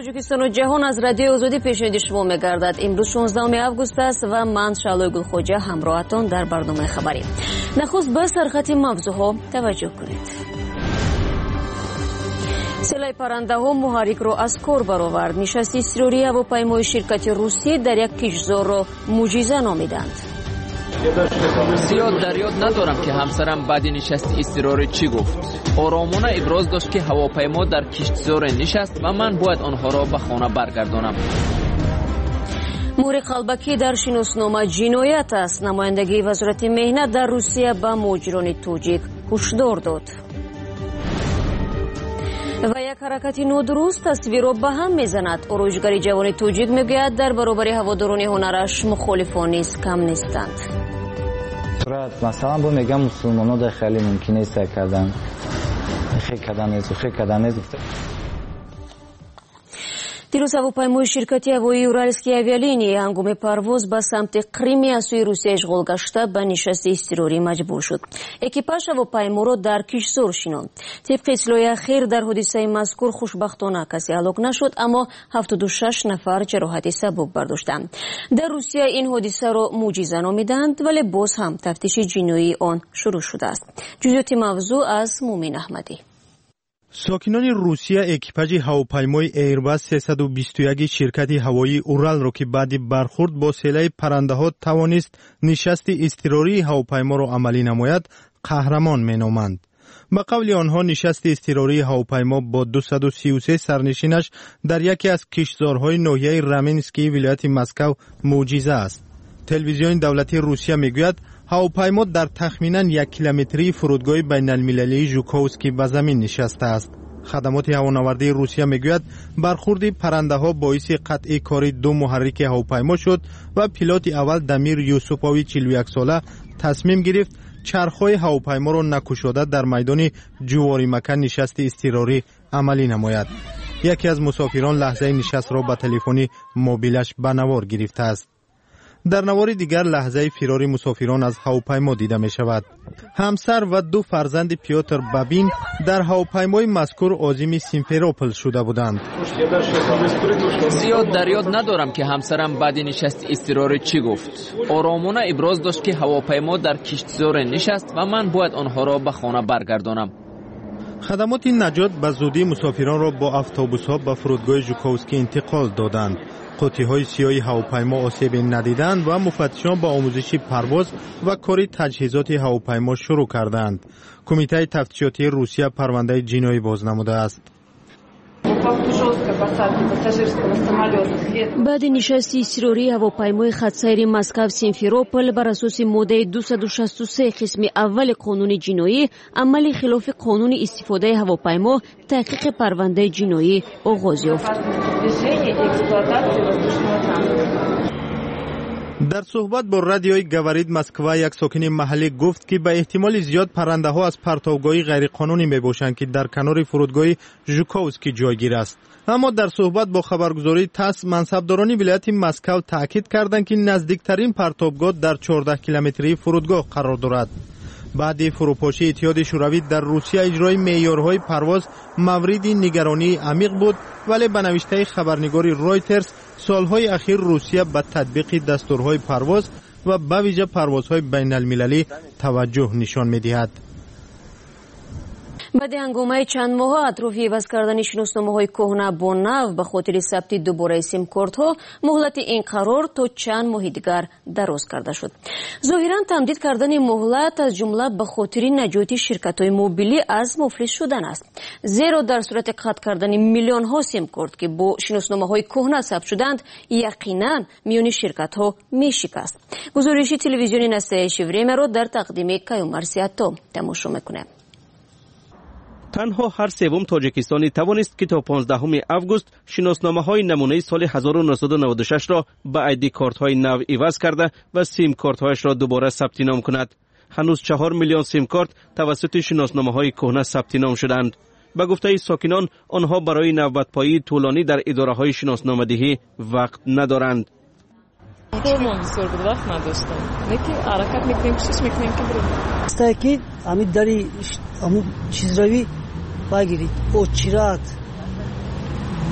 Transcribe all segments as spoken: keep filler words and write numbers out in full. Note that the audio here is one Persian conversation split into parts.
таҷикистон و ҷаҳон аз радиои озодӣ пешниҳоди шумо мегардад. имрӯз шонздаҳуми август аст ва ман Шаълои Гулхоҷа ҳамроҳатон дар барномаи хабарӣ. нахуст ба сархати мавзӯъҳо таваҷҷӯҳ кунед. селаи паррандаҳо муҳаррикро аз кор баровард. нишасти изтирории ҳавопаймои ширкати русӣ дар як кишзорро муъҷиза номиданд. زیاد در یاد ندارم که همسرم بعد نشست اضطراری چی گفت. آرامانه ابراز داشت که هواپیما در کشتزار نشست و من باید آنها را به خانه برگردانم. مهر قلبکی در شناسنامه جنایت است. نمایندگی وزارت مهنت در روسیه به مهاجران توجیک هشدار داد. و یک حرکت نادرست تصویرها به هم میزند. آرایشگری جوان توجیک میگوید در برابر هواداران هنرش مخالفان نیز کم نیستند. مثلا بو میگم مسلمان‌ها در خیلی ممکنه است کردن خیلی کردن از خیلی کردن از دیروز هواپیمای شرکتی هوایی اورالسکی авиалинии ҳангоми парвоз ба самти Қриме аз сӯи Русия ишғол гашта ба нишасти изтирорӣ маҷбур шуд. Экипаж ҳавопайморо дар кишзор шинонд. тибқи иттилои ахир дар ҳодисаи мазкур хушбахтона касе ҳалок нашуд, аммо ҳафтоду шаш нафар ҷароҳати сабук бардоштанд. дар Русия ин ҳодисаро муъҷиза номиданд, вале боз ҳам тафтиши ҷиноии он шурӯъ шудааст. ҷузъиёти мавзӯъ аз Мумин Аҳмадӣ. ساکنان روسیه اکیپاژ هواپیمای ایرباس سیصد و بیست و یک شرکت هوایی اورال را که بعد برخورد با سیل پرنده‌ها توانست نشست اضطراری هواپیما را عملی نماید قهرمان مینامند. به قول آنها نشست اضطراری هواپیما با دویست و سی و سه سرنشینش در یکی از کشتزارهای ناحیه رامینسکی ولایت مسکو معجزه است. تلویزیون دولتی روسیه میگوید هواپیما در تخمینا یک کیلومتری فرودگاه بین المللی ژوکووسکی به زمین نشسته است. خدمات هوانوردی روسیه میگوید برخورد پرنده ها باعث قطع کار دو محرک هواپیما شد و پیلوت اول دمیر یوسوپووی چهل و یک ساله تصمیم گرفت چرخهای هواپیما را نکشاده در میدان جواری مکان نشست اضطراری عملی نماید. یکی از مسافران لحظه نشست را به تلفن موبیلش به نوار گرفته است. در نوار دیگر لحظه فرار مسافران از هواپیما دیده می شود. همسر و دو فرزند پیوتر بابین در هواپیمای مذکور عازم سیمفروپل شده بودند. زیاد در یاد ندارم که همسرم بعد نشست اضطراری چی گفت. آرامانه ابراز داشت که هواپیما در کشتزار نشست و من باید آنها را به خانه برگردانم. خدمات نجات به زودی مسافران را با اتوبوس‌ها به فرودگاه ژوکووسکی انتقال دادند. قوطی‌های سیاه هواپیما آسیب ندیدند و مفتشان با آموزش پرواز و کار تجهیزات هواپیما شروع کردند. کمیته تفتیشاتی روسیه پرونده جنایی باز نموده است. بعد نشست اضطراری هواپیمای خطسیر مسکو سیمفروپل بر اساس ماده دویست و شصت و سه قسم اول قانون جنایی عمل خلاف قانون استفاده هواپیما تحقیق پرونده جنایی آغاز یافت. در صحبت با رادیوی گاورید مسکو یک ساکن محلی گفت که به احتمال زیاد پرنده ها از پرتابگاهی غیرقانونی می باشند که در کنار فرودگاه ژوکووسکی جایگیر است. اما در صحبت با خبرگزاری تاس منصبداران ولایت مسکو تاکید کردند که نزدیکترین پرتابگاه در چهارده کیلومتری فرودگاه قرار دارد. بعد فروپاشی اتحاد شوروی در روسیه اجرای معیارهای پرواز مورد نگرانی عمیق بود، ولی به نوشته خبرنگار رایترز سالهای اخیر روسیه به تطبیق دستورهای پرواز و به ویژه پروازهای بین المللی توجه نشان می‌دهد. بعد هنگامه چند ماه اطرافی عوض کردن شناسنامه‌های کهنه با نو به خاطر ثبت دوباره سیم کارت‌ها مهلت این قرار تا چند ماه دیگر دراز کرده شد. ظاهراً تمدید کردن مهلت از جمله به خاطر نجات شرکت‌های موبیلی از مفلس شدن است. زیرا در صورت قطع کردن میلیون‌ها سیم کارت که با شناسنامه‌های کهنه ثبت شدند یقیناً میون شرکت‌ها میشکست. گزارش تلویزیونی نستایش وریم را در تقدیم کیومر سیاتو تماشا می‌کنیم. تنها هر سوم تاجیکستانی توانست که تا پانزدهم آگوست شناسنامه‌های نمونه سال هزار و نهصد و نود و شش را به آیدی کارت‌های نو عوض کرده و سیم کارت‌هایش را دوباره ثبت نام کند. هنوز چهار میلیون سیم کارت توسط شناسنامه‌های کهنه ثبت نام شدند. به گفته ساکنان آنها برای نوبت‌پایی طولانی در اداره‌های شناسنامه‌دهی وقت ندارند. خیلی بود وقت نداشتم. نکی حرکت میکنیم چیش میکنیم که بریم. استاکی امید داری امید چیز روی بگیرید. اوچیرات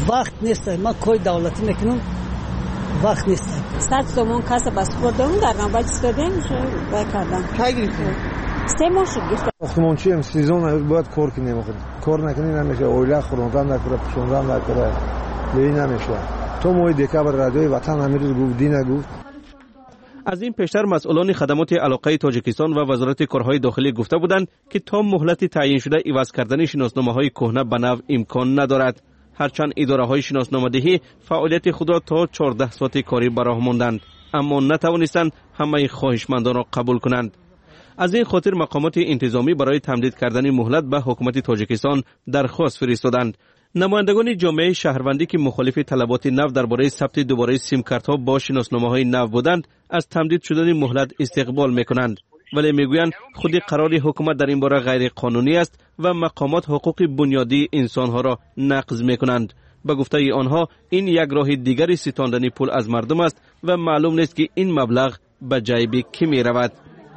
وقت نیست. ما کار دولتی میکنم وقت نیست. صد تومان کسب از خوردم در نوبت استادیم و کردم. کی گرفتیم؟ سه ماه شد گرفتم. وقتی چی هم سیزون باید کار کنیم. کار نکنیم نمیشه. اوله خوردن نکنه، پوشوندن نکنه. لیلی نمیشه. تو موی دکبر رادیوی وطن امروز گفت دی نگفت. از این پیشتر مسئولان خدمات علاقه تاجیکستان و وزارت کارهای داخلی گفته بودند که تا مهلت تعیین شده عوض کردن شناسنامه‌های کهنه به نو امکان ندارد. هرچند اداره‌های شناسنامه‌دهی فعالیت خود را تا چهارده ساعت کاری براه ماندند، اما نتوانستند همه خواهشمندان را قبول کنند. از این خاطر مقامات انتظامی برای تمدید کردن مهلت به حکومت تاجیکستان درخواست فرستادند. نمایندگان جامعه شهروندی که مخالف طلبات نو درباره ثبت دوباره سیم کارت ها با شناسنامه‌های نو بودند، از تمدید شدن مهلت استقبال میکنند، ولی میگویند خود قرار حکومت در این باره غیر قانونی است و مقامات حقوق بنیادی انسانها را نقض میکنند. به گفته آنها این یک راه دیگری ستاندن پول از مردم است و معلوم نیست که این مبلغ به جیب کی میرود.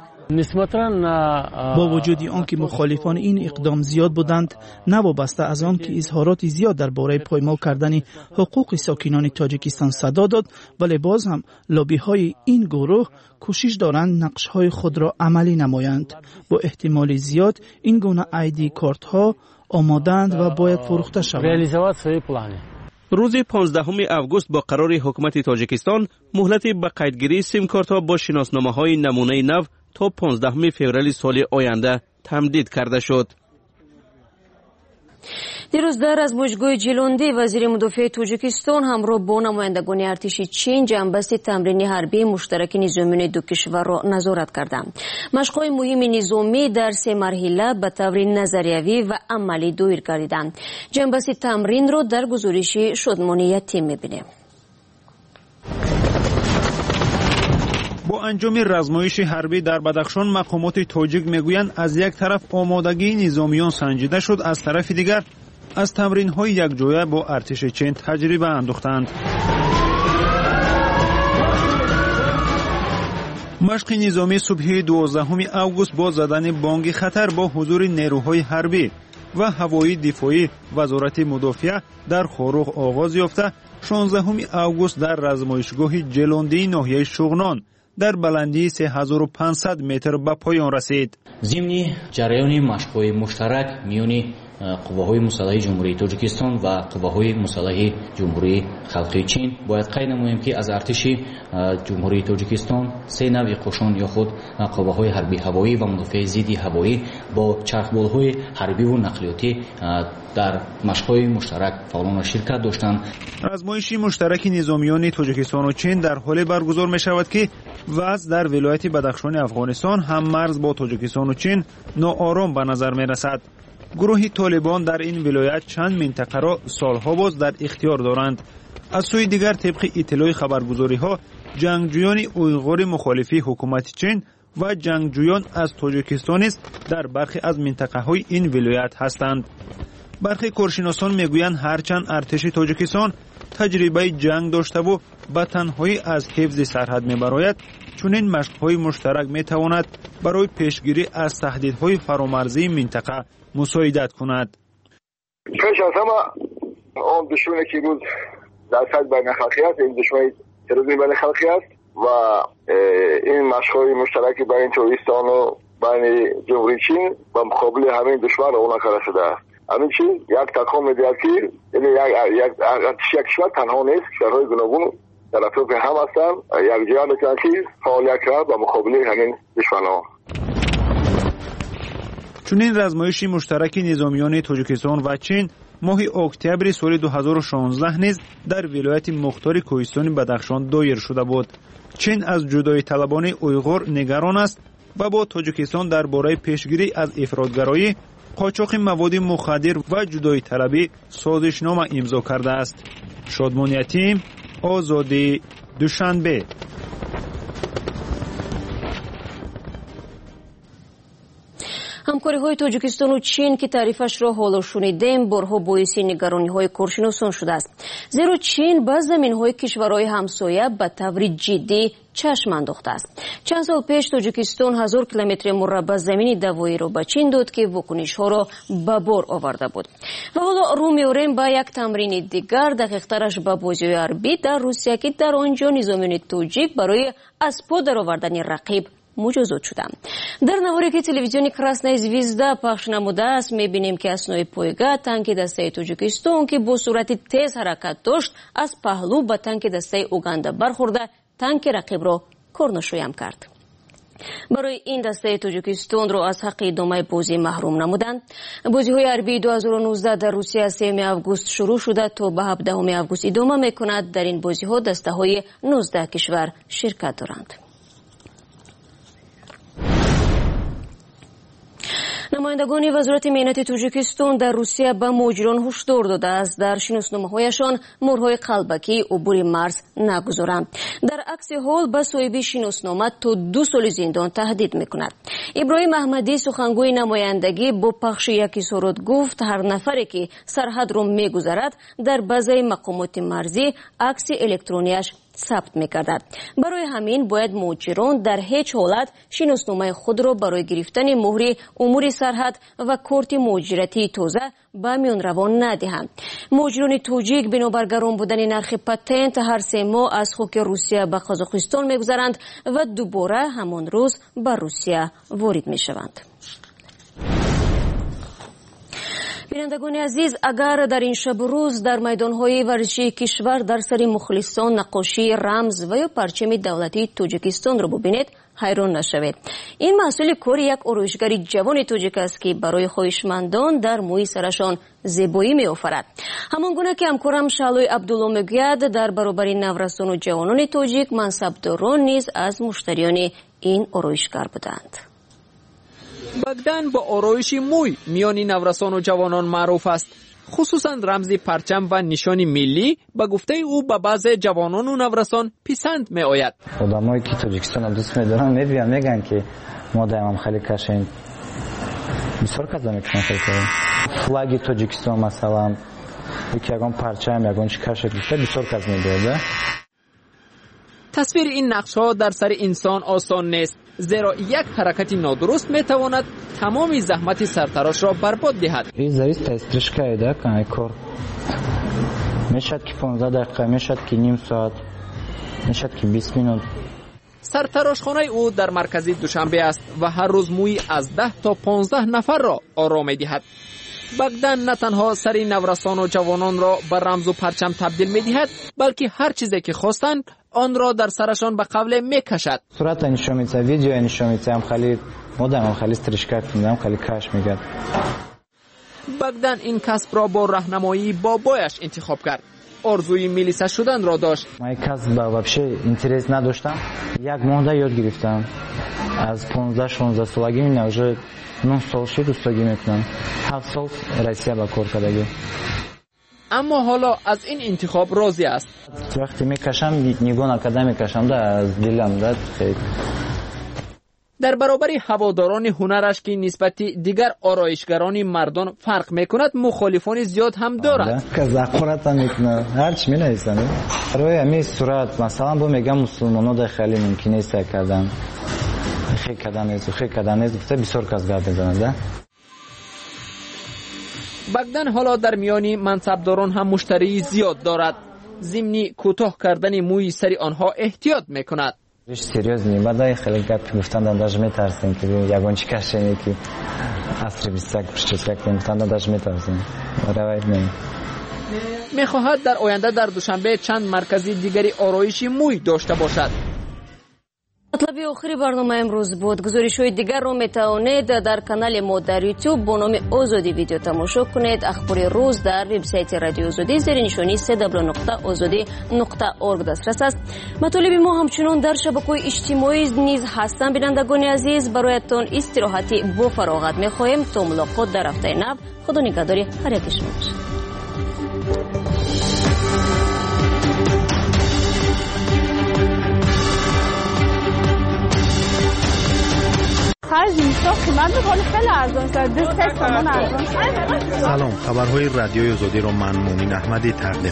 با وجود آنکه مخالفان این اقدام زیاد بودند، نوابسته از آن که اظهارات زیاد درباره پایمال کردن حقوق ساکنان تاجیکستان صدا داد، ولی باز هم لابی های این گروه کوشش دارند نقش های خود را عملی نمایند. با احتمال زیاد این گونه آیدی کارت ها آمادند و باید فروخته شوند. روز پانزدهم آگوست با قرار حکومت تاجیکستان مهلت به قیدگیری سیم کارت ها با شناسنامه های نمونه نو تا پانزدهم فوریه سال آینده تمدید کرده شد. دیروز در از مجگوی جیلوندی وزیر مدافع تاجیکستان همراه با نمایندگان ارتش چین جنبسته تمرین حربی مشترک نظامیان دو کشور را نظارت کردند. مشق‌های مهم نظامی در سه مرحله به طور نظریوی و عملی دایر گردیدند. جنبسته تمرین را در گزارش شادمانی یتیم می‌بینیم. با انجام رزمایش حربی در بدخشان مقامات تاجیک میگویند از یک طرف آمادگی نظامیان سنجیده شد، از طرف دیگر از تمرین‌های یکجایه با ارتش چین تجربه انداختند. مشق نظامی صبح دوازدهم آگوست با زدن بانگ خطر با حضور نیروهای حربی و هوایی دفاعی وزارت مدافع در خاروخ آغاز یافته، شانزدهم آگوست در رزمایشگاه جلوندی ناحیه شغنان در بلندی سه هزار و پانصد متر به پایان رسید. ضمن جریان مشق‌های مشترک میان قواهای مسلح جمهوری تاجیکستان و قواهای مسلح جمهوری خلقی چین باید قید نماییم که از ارتش جمهوری تاجیکستان سه نوع قشون یا خود قواهای حربی هوایی و مدافع ضد هوایی با چرخبال‌های حربی و نقلیاتی در مشق‌های مشترک فعالان شرکت داشتند. رزمایش مشترک نظامیان تاجیکستان و چین در حال برگزار می شود که وضع در ولایت بدخشان افغانستان هم مرز با تاجیکستان و چین ناآرام به نظر می رسد. گروه طالبان در این ولایت چند منطقه را سالها باز در اختیار دارند. از سوی دیگر طبق اطلاع خبرگزاری ها جنگجویان اویغور مخالفی حکومت چین و جنگجویان از تاجیکستان است در برخی از منطقه های این ولایت هستند. برخی کارشناسان میگویند هرچند ارتش تاجیکستان تجربه جنگ داشته و به تنهایی از حفظ سرحد میبراید، چنین مشق‌های مشترک میتواند برای پیشگیری از تهدیدهای فرامرزی منطقه مساعدت کند. پیش از همه آن دشمنی که روز در سطح بین خلقی است، این دشمنی تروریسم بین خلقی است و این مشق‌های مشترک بین تاجیکستان و بین جمهوری چین و مقابل همین دشمن اونا کرده شده است. همین چیز یک تکان می‌دهد که یعنی یک یک کشور تنها نیست، کشورهای گوناگون در اطراف هم هستند، یک جهان می‌کنند که فعالیت کرد و مقابل همین دشمن‌ها. چنین رزمایش مشترک نظامیان تاجیکستان و چین ماه اکتبر سال دو هزار و شانزده نیز در ولایت مختار کوهستان بدخشان دایر شده بود. چین از جدایی طلبان اویغور نگران است و با تاجیکستان درباره پیشگیری از افراطگرایی، قاچاق مواد مخدر و جدایی طلبی سازشنامه امضا کرده است. شادمان یتیم، آزادی، دوشنبه. همکاری همکاری‌های تاجیکستان و چین که تعریفش را حالا شنیدیم بارها باعث نگرانی‌های کارشناسان شده است، زیرا چین به زمین‌های کشورهای همسایه به طور جدی چشم انداخته است. چند سال پیش تاجیکستان هزار کیلومتر مربع زمین دوایی را به چین داد که واکنش‌ها را به بار آورده بود. و حالا رو می‌آوریم به یک تمرین دیگر، دقیق‌ترش به بازی غربی در روسیه که در آنجا نظامیان تاجیک برای از پا درآوردن رقیب مجازات شدند. در نواری که تلویزیونی کراسنای زویزدا پخش نموده است می‌بینیم که اثنای پایگاه تانک دسته تاجیکستان که با سرعت تیز حرکت داشت از پهلو به تانک دسته اوگاندا برخورده تانک رقیب را کورنشویم کرد. برای این دسته تاجیکستان را از حق ادامه بازی محروم نمودند. بازی‌های غربی دو هزار و نوزده در روسیه سوم آگوست شروع شده تا به هفدهم آگوست ادامه می‌کند. در این بازی‌ها دسته‌های نوزده کشور شرکت دارند. نمایندگان وزارت مهنت تاجیکستان در روسیه به مهاجران هشدار داده است در شناسنامه‌هایشان مهرهای قلبکی عبور مرز نگذارند. در عکس حال به صاحب شناسنامه تا دو سال زندان تهدید می‌کند. ابراهیم احمدی سخنگوی نمایندگی با پخش یک اظهارات گفت هر نفری که سرحد را می‌گذرد در بازار مقامات مرزی عکس الکترونیش ثبت می‌گردد. برای همین باید مهاجران در هیچ حالت شناسنامه خود را برای گرفتن مهر امور سرحد و کارت مهاجرتی تازه به میانروان ندهند. مهاجران تاجیک بنابر گران بودن نرخ پتنت هر سه ماه از خاک روسیه به قزاقستان می‌گذرند و دوباره همان روز به روسیه وارد می‌شوند. بینندگان عزیز، اگر در این شب روز در میدانهای ورزشی کشور در سر مخلصان نقاشی رمز و یا پرچم دولتی تاجیکستان را ببینید حیران نشوید. این محصول کار یک آرایشگر جوان تاجیک است که برای خواهشمندان در موی سرشان زیبایی می آفرد. همان گونه که همکارم شعلوی عبدالله میگوید در برابر نورستان و جوانان تاجیک منصبداران نیز از مشتریان این آرایشگر بودند. بگدن با آرایش موی میان نورسان و جوانان معروف است. خصوصا رمز پرچم و نشان ملی به گفته او به بعض جوانان و نورسان پسند می آید. آدمایی که تاجیکستان دوست می‌دارن می‌بینن میگن که ما دائما خیلی کشیم. بسیار کسا میکنن خیلی فلاگ تاجیکستان مثلا یکی یگان پرچم یگان چی کشت بیشتر بسیار کس می‌داره. تصویر این نقش‌ها در سر انسان آسان نیست، زیرا یک حرکت نادرست میتواند تمام زحمت سرتراش را برباد دهد. این زریست استرشکه ایده کنه کار میشد که پانزده دقیقه، میشد که نیم ساعت، میشد که بیست مینوت. سرتراشخانه او در مرکز دوشنبه است و هر روز موی از ده تا پانزده نفر را آرام میدهد. بگدن نه تنها سر نورسان و جوانان را به رمز و پرچم تبدیل می‌دهد، بلکه هر چیزی که خواستند آن را در سرشان به قوله می‌کشد. صورت نشون می‌ده، ویدیو نشون می‌ده، هم خیلی مدام خیلی استرشکات می‌دم، خیلی کاش می‌گرد. بگدن این کسب را با راهنمایی بابایش انتخاب کرد. آرزوی میلیسه شدن را داشت. من این کسب با واقعی اینترس نداشتم. یک ماه یاد گرفتم. از پانزده شانزده سالگی من уже نه سال شد استادی میکنم. هفت سال روسیه با کار کردم. اما حالا از این انتخاب راضی است. وقتی میکشم نگاه نکرده میکشم ده از دلم داد خیلی. در برابر هواداران هنرش که نسبت دیگر آرایشگران مردان فرق میکند مخالفان زیاد هم دارد. که زخورت هم میکنه هرچی می نویسن. روی امی صورت مثلا با میگم مسلمان ها در خیلی ممکنه است کردن خیلی کردن نیست خیلی کردن نیست گفته بسیار کس گرد میزننده. بگدن حالا در میانی منصبداران هم مشتری زیاد دارد. ضمن کوتاه کردن موی سر آنها احتیاط میکند. ریش سریوز نیم بعد خیلی گپی گفتن داشت میترسیم که یگان چی کشیم که عصر بیست یک پشت یک گفتن داشت میترسیم روایت نیم. میخواهد در آینده در دوشنبه چند مرکزی دیگری آرایش موی داشته باشد. مطلب آخری برنامه امروز بود. گزارش‌های دیگر را میتوانید در کانال ما در یوتیوب با نام آزادی ویدیو تماشا کنید. اخبار روز در وبسایت رادیو آزادی زیر نشانی سه دبلیو نقطه آزادی نقطه اورگ دسترس است. مطالب ما همچنان در شبکه‌های اجتماعی نیز هستند. بینندگان عزیز برایتان استراحتی با فراغت می‌خواهیم تا ملاقات در هفته نو. خدا نگهدار هر یک شما باشد. خرج من می‌خوام خیلی ارزان شد دوست تومان ارزان شد. سلام، خبرهای رادیوی آزادی رو من مومین احمدی تقدیم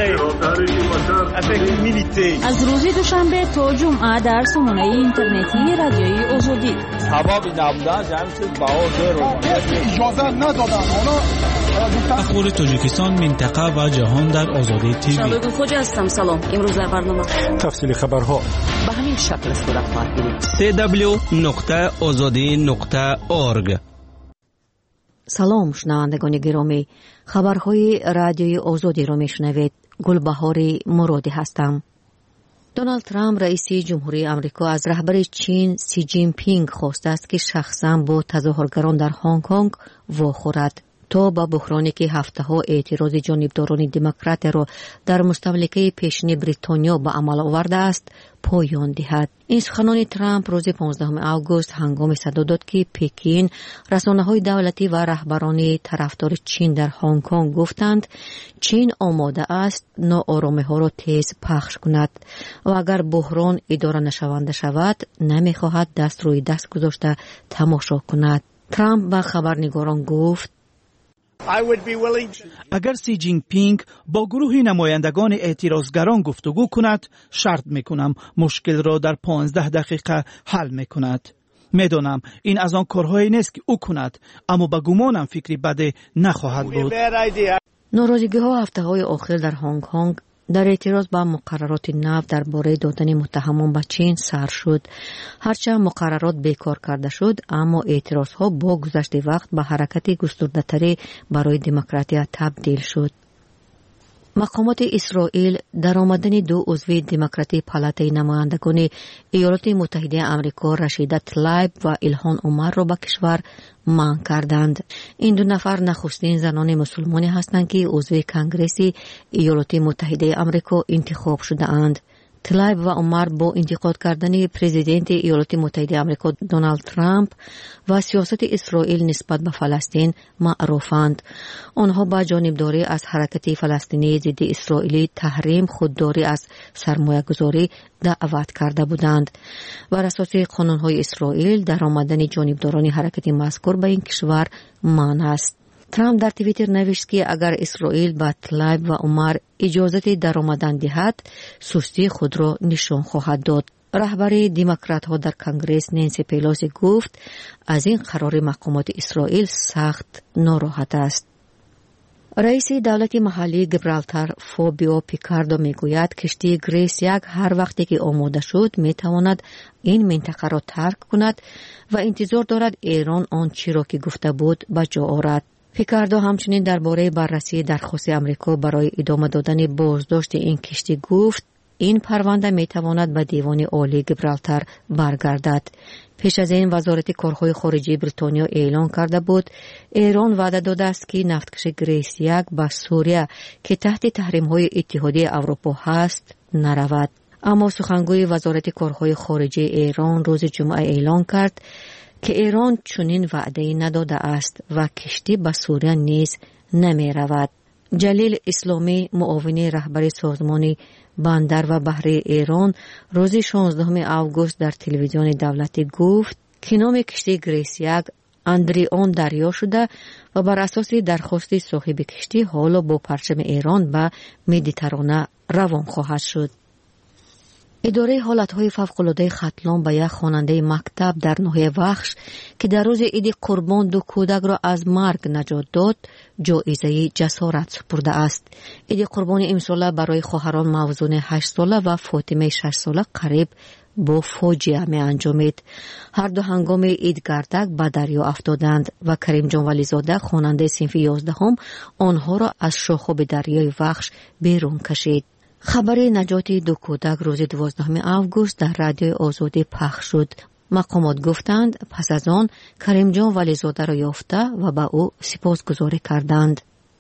می‌کنم. از روز دوشنبه تا جمعه در سامانه اینترنتی رادیوی آزادی. سبب نبودن جمعیت باور اجازه ندادن. اخبار تاجیکستان، منطقه و جهان در آزادی تیوی. شادو خوجا هستم. سلام. امروز در برنامه تفصیل خبرها به همین شکل صورت خواهد گرفت. سی دبلیو نقطه آزادی نقطه اورگ. سلام شنوندگان گرامی، خبرهای رادیوی آزادی را میشنوید. گلبهار مرادی هستم. دونالد ترامپ رئیس جمهوری آمریکا از رهبر چین سی جین پینگ خواسته است که شخصاً با تظاهرگران در هنگ کنگ واخورد تا با بحرانی که هفته‌ها اعتراض جانبداران دموکرات را در مستملکه پیشین بریتانیا به عمل آورده است پایان دهد. این سخنان ترامپ روز پانزدهم آگوست هنگام صدا داد که پکین، رسانه‌های دولتی و رهبران طرفدار چین در هنگ کنگ گفتند چین آماده است ناآرامی‌ها را تیز پخش کند و اگر بحران اداره نشونده شود نمی‌خواهد دست روی دست گذاشته تماشا کند. ترامپ به خبرنگاران گفت اگر سی جین پینگ با گروه نمایندگان اعتراضگران گفتگو کند، شرط میکنم مشکل را در پانزده دقیقه حل میکند. میدانم این از آن کارهایی نیست که او کند، اما به گمانم فکری بده نخواهد بود. ناراضگی‌ها هفته‌های اخیر در هنگ کنگ در اعتراض به مقررات نو درباره دادن متهمان به چین سر شد. هرچند مقررات بیکار کرده شد، اما اعتراضها با گذشت وقت به حرکت گسترده‌تری برای دموکراسی تبدیل شد. مقامات اسرائیل در آمدن دو عضو دموکراتی پالاتای نمایندگان ایالات متحده آمریکا رشیده طلایب و ایلهان عمر را به کشور منع کردند. این دو نفر نخستین زنان مسلمانی هستند که عضو کنگره ایالات متحده آمریکا انتخاب شده اند. طلایب و عمر با انتقاد کردن پرزیدنت ایالات متحده آمریکا دونالد ترامپ و سیاست اسرائیل نسبت به فلسطین معروفند. آنها با جانبداری از حرکت فلسطینی ضد اسرائیلی تحریم خودداری از سرمایه‌گذاری دعوت کرده بودند. بر اساس قانون‌های اسرائیل در آمدن جانبداران حرکت مذکور به این کشور منع است. ترامپ در توییتر نوشت که اگر اسرائیل به طلایب و عمر اجازت در آمدن دهد، سستی خود را نشان خواهد داد. رهبر دموکرات ها در کنگره نانسی پلوسی گفت از این قرار مقامات اسرائیل سخت ناراحت است. رئیس دولت محلی گیبرالتار فابیو پیکاردو میگوید کشتی گریس یک هر وقتی که آماده شد میتواند این منطقه را ترک کند و انتظار دارد ایران آن چی را که گفته بود به جا آورد. پیکاردو همچنین درباره بررسی درخواست آمریکا برای ادامه دادن بازداشت این کشتی گفت این پرونده میتواند به دیوان عالی گیبرالتار برگردد. پیش از این وزارت کارهای خارجه بریتانیا اعلان کرده بود ایران وعده داده است که نفتکش گریس یک به سوریه که تحت تحریم‌های اتحادیه اروپا هست نرود. اما سخنگوی وزارت کارهای خارجه ایران روز جمعه اعلان کرد که ایران چنین وعده‌ای نداده است و کشتی به سوریه نیز نمی رود. جلیل اسلامی معاون رهبر سازمان بندر و بحری ایران روز شانزدهم آگوست در تلویزیون دولتی گفت که نام کشتی گریس یک اندریان دریا شده و بر اساس درخواست صاحب کشتی حالا با پرچم ایران به مدیترانه روان خواهد شد. اداره حالتهای فوق‌العاده ختلان به یک خواننده مکتب در ناحیه وخش که در روز عید قربان دو کودک را از مرگ نجات داد جایزه جسارت سپرده است. عید قربان امسال برای خواهران موزون هشت ساله و فاطمه شش ساله قریب با فاجعه می انجامید. هر دو هنگام عید گردک به دریا افتادند و کریم جان ولیزاده خواننده صنف یازدهم آنها را از شاخاب دریای وخش بیرون کشید. خبر نجات دو کودک روز دوازدهم آگوست در رادیو آزادی پخش شد. مقامات گفتند پس از آن کریم جان ولیزاده را یافته و به او سپاسگزاری کردند.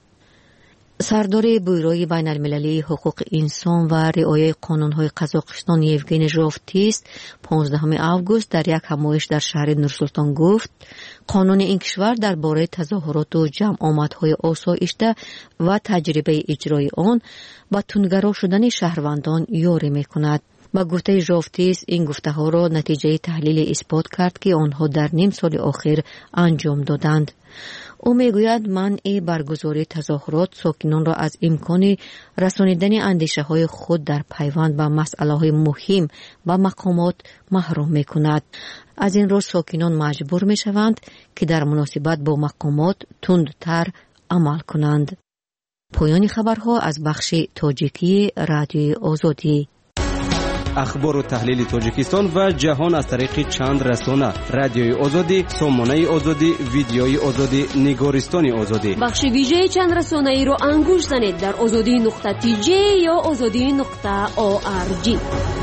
سردار بیروی بین المللی حقوق انسان و رعایت قانون‌های قزاقستان یوگین ژافتیست پانزدهم آگوست در یک همایش در شهر نورسلطان گفت قانون این کشور درباره تظاهرات و جمع آمدهای آسایشته و تجربه اجرای آن با تندگرا شدن شهروندان یاری می‌کند. با گفته ژافتیس این گفته‌ها را نتیجه تحلیل اثبات کرد که آنها در نیم سال اخیر انجام دادند. او میگوید منع برگزاری تظاهرات ساکنان را از امکان رسانیدن اندیشه های خود در پیوند به مسئله های مهم و مقامات محروم می کند. از این رو ساکنان مجبور می شوند که در مناسبت با مقامات تندتر عمل کنند. پایان خبرها از بخش تاجیکی رادیوی آزادی. اخبار و تحلیل تاجیکستان و جهان از طریق چند رسانه: رادیوی آزادی، سامانه آزادی، ویدیوی آزادی، نگارستان آزادی. بخش ویژه چند رسانه ای رو انگوش زنید در آزادی نقطه تی جی یا آزادی نقطه او آر جی.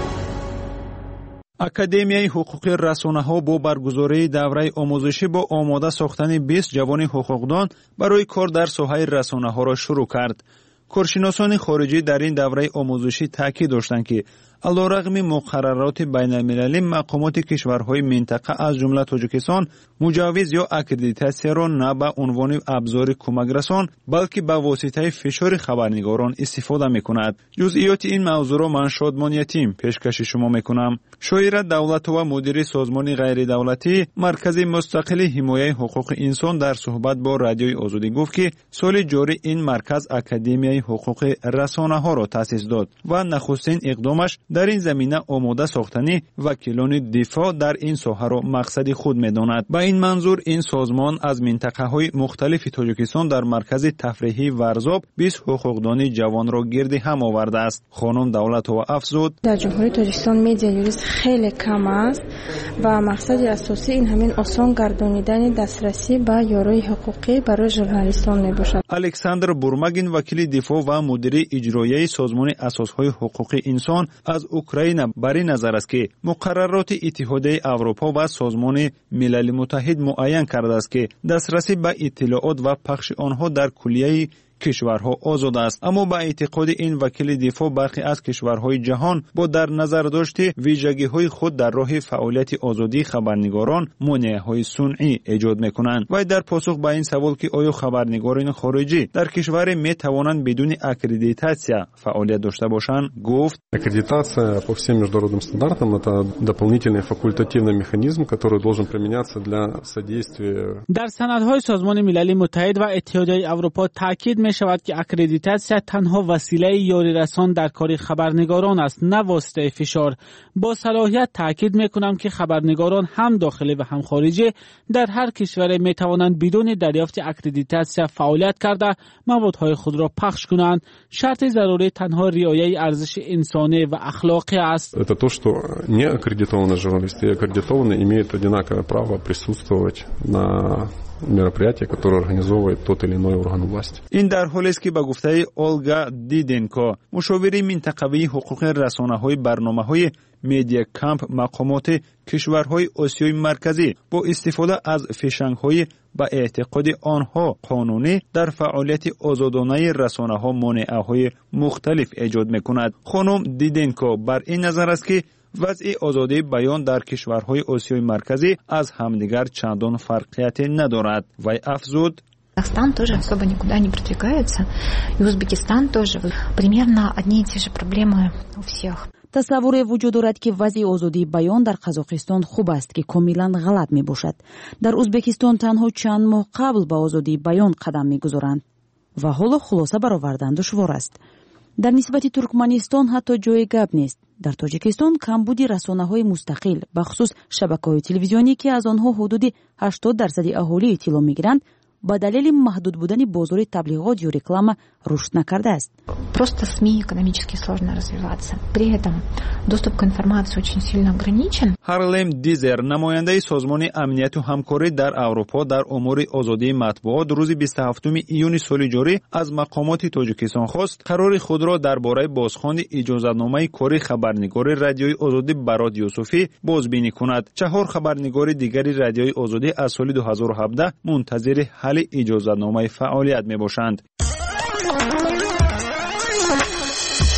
اکادمیای حقوق رسانه‌ها با برگزاری دوره آموزشی با آماده ساختن بیست جوان حقوقدان برای کار در ساحه رسانه‌ها را شروع کرد. کارشناسان خارجی در این دوره آموزشی تاکید داشتند که علیرغم مقررات بین‌المللی مقامات کشورهای منطقه از جمله تاجیکستان مجوز یا اکریدیتاسیا را نه به عنوان ابزار کمک‌رسان بلکه به واسطه فشار خبرنگاران استفاده می‌کند. جزئیات این موضوع را من شادمان یتیم پیشکش شما می‌کنم. شاعر دولت و مدیر سازمان غیر دولتی مرکز مستقل حمایت حقوق انسان در صحبت با رادیوی آزادی گفت که سال جاری این مرکز اکادمیای حقوق رسانه‌ها را تأسیس داد و نخستین اقدامش در این زمینه آماده ساختن وکیلان دفاع در این ساحه را مقصد خود می‌داند. با این منظور این سازمان از منطقه‌های مختلف تاجیکستان در مرکز تفریحی ورزاب بیست حقوقدان جوان را گرد هم آورده است. خانم دولت‌ها افزود: در جمهوری تاجیکستان مدیا یوریست خیلی کم است و مقصد اساسی این همین آسان گردانیدن دسترسی به یاروی حقوقی برای ژورنالیستان میباشد. الکساندر بورماگین وکیل دفاع و مدیر اجرایی سازمان اساسهای حقوق انسان از اوکراین بر این نظر است که مقررات اتحادیه اروپا و سازمان ملل متحد معین کرده است که دسترسی به اطلاعات و پخش آنها در کلیه کشورها آزاد است. اما با اعتقاد این وکیل دفاع برخی از کشورهای جهان با در نظر داشته ویژگی‌های خود در راه فعالیت آزادی خبرنگاران مانع‌های صنعی ایجاد می‌کنند. و در پاسخ به این سوال که آیا خبرنگاران خارجی در کشور می‌توانند بدون اکریدیتاسیا فعالیت داشته باشند گفت: Аккредитация по всем международным стандартам это дополнительный факультативный механизм, который должен применяться для содействия. در سندهای سازمان ملل متحد و اتحادیه اروپا تاکید می شود که اکریدیتاسیا تنها وسیله یاری رسان در کار خبرنگاران است، نه واسطه فشار. با صلاحیت تاکید می کنم که خبرنگاران هم داخلی و هم خارجی در هر کشور می توانند بدون دریافت اکریدیتاسیا فعالیت کرده موادهای خود را پخش کنند. شرط ضروری تنها رعایت ارزش انسانی و اخلاقی است. Это то, что не аккредитованные журналисты и аккредитованные имеют одинаковое право присутствовать на мероприятия, которые организовывает тот или иной орган власти. این در حالی است که به گفته اولگا دیدنکو مشاور منطقوی حقوق رسانه‌های برنامه‌های میدیا کمپ مقامات کشورهای آسیای مرکزی با استفاده از فشنگ‌های با اعتقاد آنها قانونی در فعالیت آزادانه رسانه‌ها مانع‌های مختلف ایجاد می‌کند. خانم دیدنکو بر این نظر است که وضع آزادی بیان در کشورهای آسیای مرکزی از همدیگر چندان فرقیت ندارد و افزود: Казахстан тоже особо никуда не продвигается, и Узбекистан тоже. Примерно одни и те же проблемы у всех. تصور وجود دارد که وضع آزادی بیان در قزاقستان خوب است که کاملا غلط می باشد. در ازبکستان تنها چند ماه قبل به آزادی بیان قدم می گذارند و حالا خلاصه برآوردن دشوار است. در نسبت ترکمنستان حتی جای گپ نیست. در تاجیکستان کمبود رسانه‌های مستقل بخصوص شبکه‌های تلویزیونی که از آنها حدود هشتاد درصد اهالی اطلاع می‌گیرند با دلیل محدود بودن بازار تبلیغات و رکلام رشد نکرده است. Просто СМИ экономически сложно развиваться. При этом доступ к информации очень сильно ограничен. هارلم دیزر نماینده سازمان امنیت و همکاری در اروپا در امور آزادی مطبوعات روز بیست و هفتم ایون سال جاری از مقامات تاجیکستان خواست قرار خود را درباره بازخواند اجازه‌نامه کار خبرنگار رادیوی آزادی برات یوسفی بازبینی کند. چهار خبرنگار دیگری رادیوی آزادی از سال دو هزار و هفده منتظر حل اجازه‌نامه فعالیت میباشند.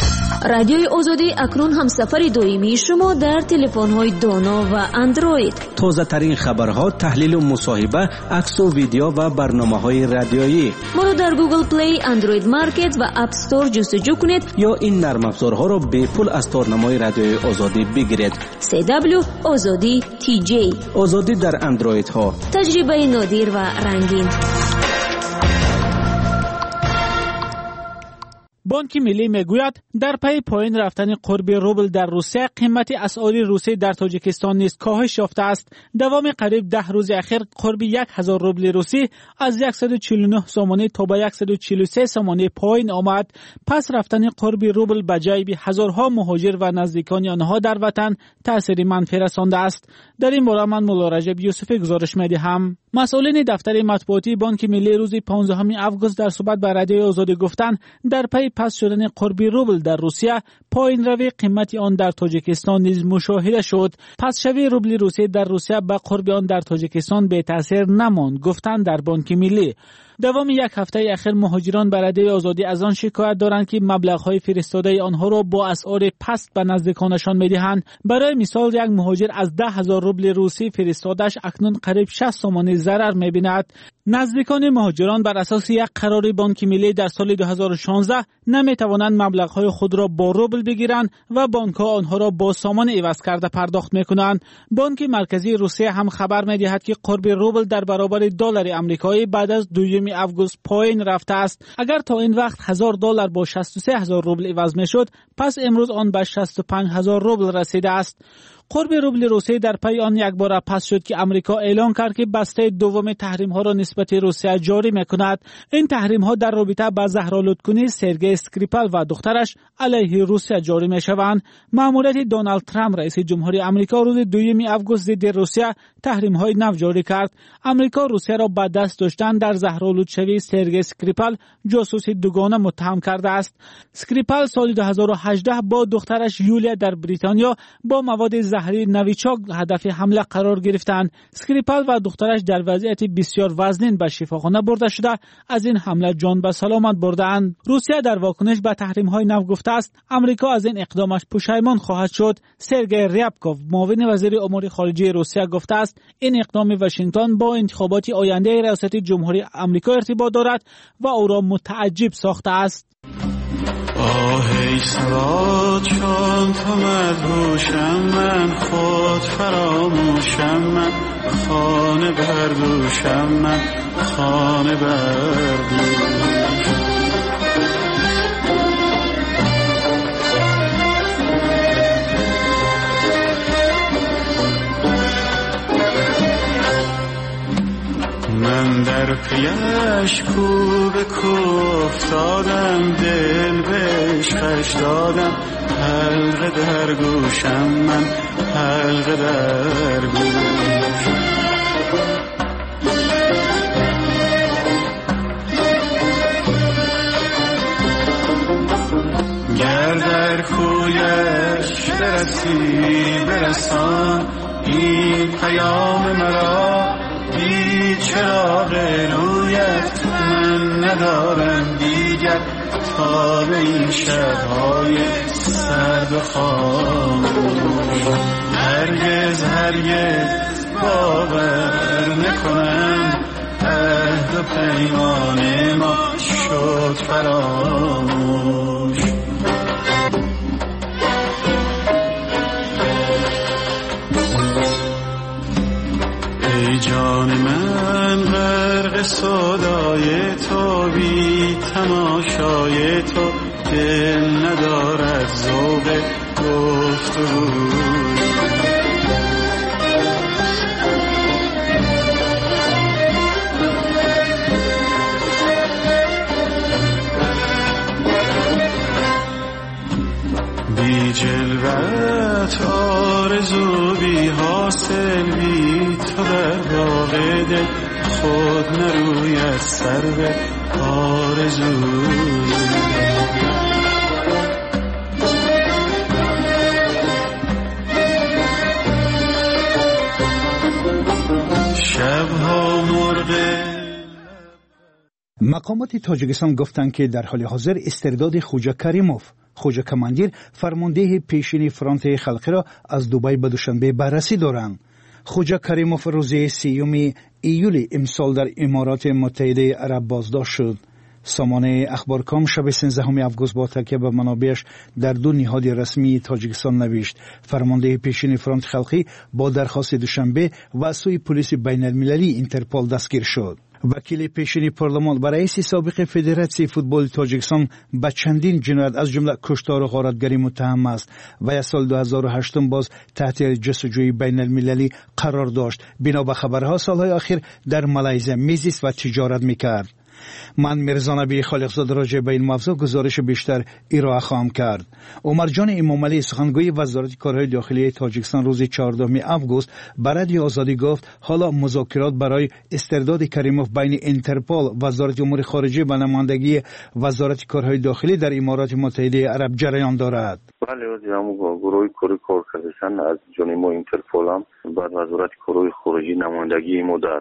رادیوی آزادی اکنون همسفر دائمی شما در تلفن‌های دانا و اندروید. تازه ترین خبرها، تحلیل و مصاحبه، عکس و ویدیو و برنامه‌های رادیویی. ما رو در گوگل پلی، اندروید مارکت و اپ استور جستجو کنید یا این نرم افزارها رو به پول از تارنمای رادیوی آزادی بگیرید. سی دبلیو آزادی تی جی. آزادی در اندروید ها. تجربه نادر و رنگین. بانک ملی میگوید در پی پایین رفتن قرب روبل در روسیه، قیمت اسعار روسی در تاجیکستان نیز کاهش یافته است. دوام قریب ده روز اخیر قرب یک هزار روبل روسی از صد و چهل و نه سامانه تا به صد و چهل و سه سامانه پایین آمد. پس رفتن قرب روبل به جیب هزارها مهاجر و نزدیکان آنها در وطن تأثیر منفی رسانده است. در این باره من مولا رجب یوسفی گزارش می‌دهم. مسئولین دفتر مطبوعاتی بانک ملی روز پانزدهم آگوست در صحبت با رادیوی آزادی گفتند در پی پس شدن قرب روبل در روسیه، پایین روی قیمت آن در تاجیکستان نیز مشاهده شد. پس شوی روبل روسی در روسیه به قرب آن در تاجیکستان بی تاثیر نماند، گفتند در بانک ملی. دوام یک هفته اخیر مهاجران به رادیوی آزادی از آن شکایت دارند که مبلغ‌های فرستاده آنها را با اسعار پست به نزدیکانشان می‌دهند. برای مثال یک مهاجر از ده هزار روبل روسی فرستاده‌اش اکنون قریب شصت سامانه ضرر می‌بیند. نزدیکان مهاجران بر اساس یک قرار بانک ملی در سال دو هزار و شانزده نمی‌توانند مبلغ‌های خود را با روبل بگیرند و بانک‌ها آنها را با سامان عوض کرده پرداخت می‌کنند. بانک مرکزی روسیه هم خبر می‌دهد که قرب روبل در برابر دلار آمریکایی بعد از دوم آگوست پایین رفته است. اگر تا این وقت هزار دلار با شصت و سه هزار روبل عوض می‌شد، پس امروز آن به شصت و پنج هزار روبل رسیده است. قرب روبل روسی در پی آن یک بار پس شد که امریکا اعلام کرد که بسته دوم تحریم ها را نسبت روسیه جاری میکند. این تحریم ها در رابطه با زهرآلودکنی سرگئی اسکریپال و دخترش علیه روسیه جاری میشوند. مأموریت دونالد ترامپ رئیس جمهوری آمریکا روز دوم آگوست ضد روسیه تحریم های نو جاری کرد. امریکا روسیه را با دست داشتن در زهرآلود شوی سرگئی اسکریپال جاسوسی دوگانه متهم کرده است. اسکریپال سال دو هزار و هجده با دخترش یولیا در بریتانیا با مواد زهری نویچاک هدف حمله قرار گرفتند. اسکریپال و دخترش در وضعیت بسیار وزنین به شفاخانه برده شده از این حمله جان به سلامت بردند. روسیه در واکنش به تحریم‌های نو گفته است امریکا از این اقدامش پشیمان خواهد شد. سرگئی ریابکوف معاون وزیر امور خارجه روسیه گفته است این اقدام واشنگتن با انتخابات آینده ریاست جمهوری آمریکا ارتباط دارد و او را متعجب ساخته است. آهی سواد چون تو مدهوشم، من خود فراموشم، من خانه بردوشم، من خانه بردوشم. من در پیش کو به کو افتادم، دل بهش خش دادم، حلقه در گوشم، من حلقه در گوشم. گر در کویش برسی برسان این پیام مرا، بی چراغ رویت من ندارم دیگر تا به این شب‌های سرد و خاموش. هرگز هرگز باور نکنم عهد و پیمان ما شد فراموش. ای جان من غرق سودای تو، بی تماشای تو دل ندارد ذوق گفتگوی. بی جلوت آرزو بی حاصل، بی تو در باغ دل خود نروید سر به آرزو. مقامات تاجیکستان گفتند که در حال حاضر استرداد خوجا کریموف، خوجا کماندیر فرمانده پیشین فرانت خلقی را از دبی به دوشنبه بررسی دارند. خوجا کریموف روز سیوم ایول امسال در امارات متحده عرب بازداشت شد. سامانه اخبارکام شب سیزدهم آگوست با تکیه به منابعش در دو نهاد رسمی تاجیکستان نوشت فرمانده پیشین فرانت خلقی با درخواست دوشنبه و سوی پلیس بین المللی اینترپول دستگیر شد. وکیل پیشین پارلمان و رئیس سابق فدراسیون فوتبال تاجیکستان به چندین جنایت از جمله کشتار و غارتگری متهم است و از سال دو هزار و هشت باز تحت جستجوی بین المللی قرار داشت. بنا به خبرها سالهای اخیر در مالایزیا میزیست و تجارت میکرد. من میرزا نبی خالقزاد راجع به این موضوع گزارش بیشتر ارائه خواهم کرد. عمر جان امامعلی سخنگوی وزارت کارهای داخلی تاجیکستان روز چهاردهم آگوست به رادیو آزادی گفت حالا مذاکرات برای استرداد کریموف بین اینترپول، وزارت امور خارجه و نمایندگی وزارت کارهای داخلی در امارات متحده عرب جریان دارد. بله، همون گروه کاری کار کردن از جانب ما اینترپول هم بعد وزارت کارهای خارجه نمایندگی ما در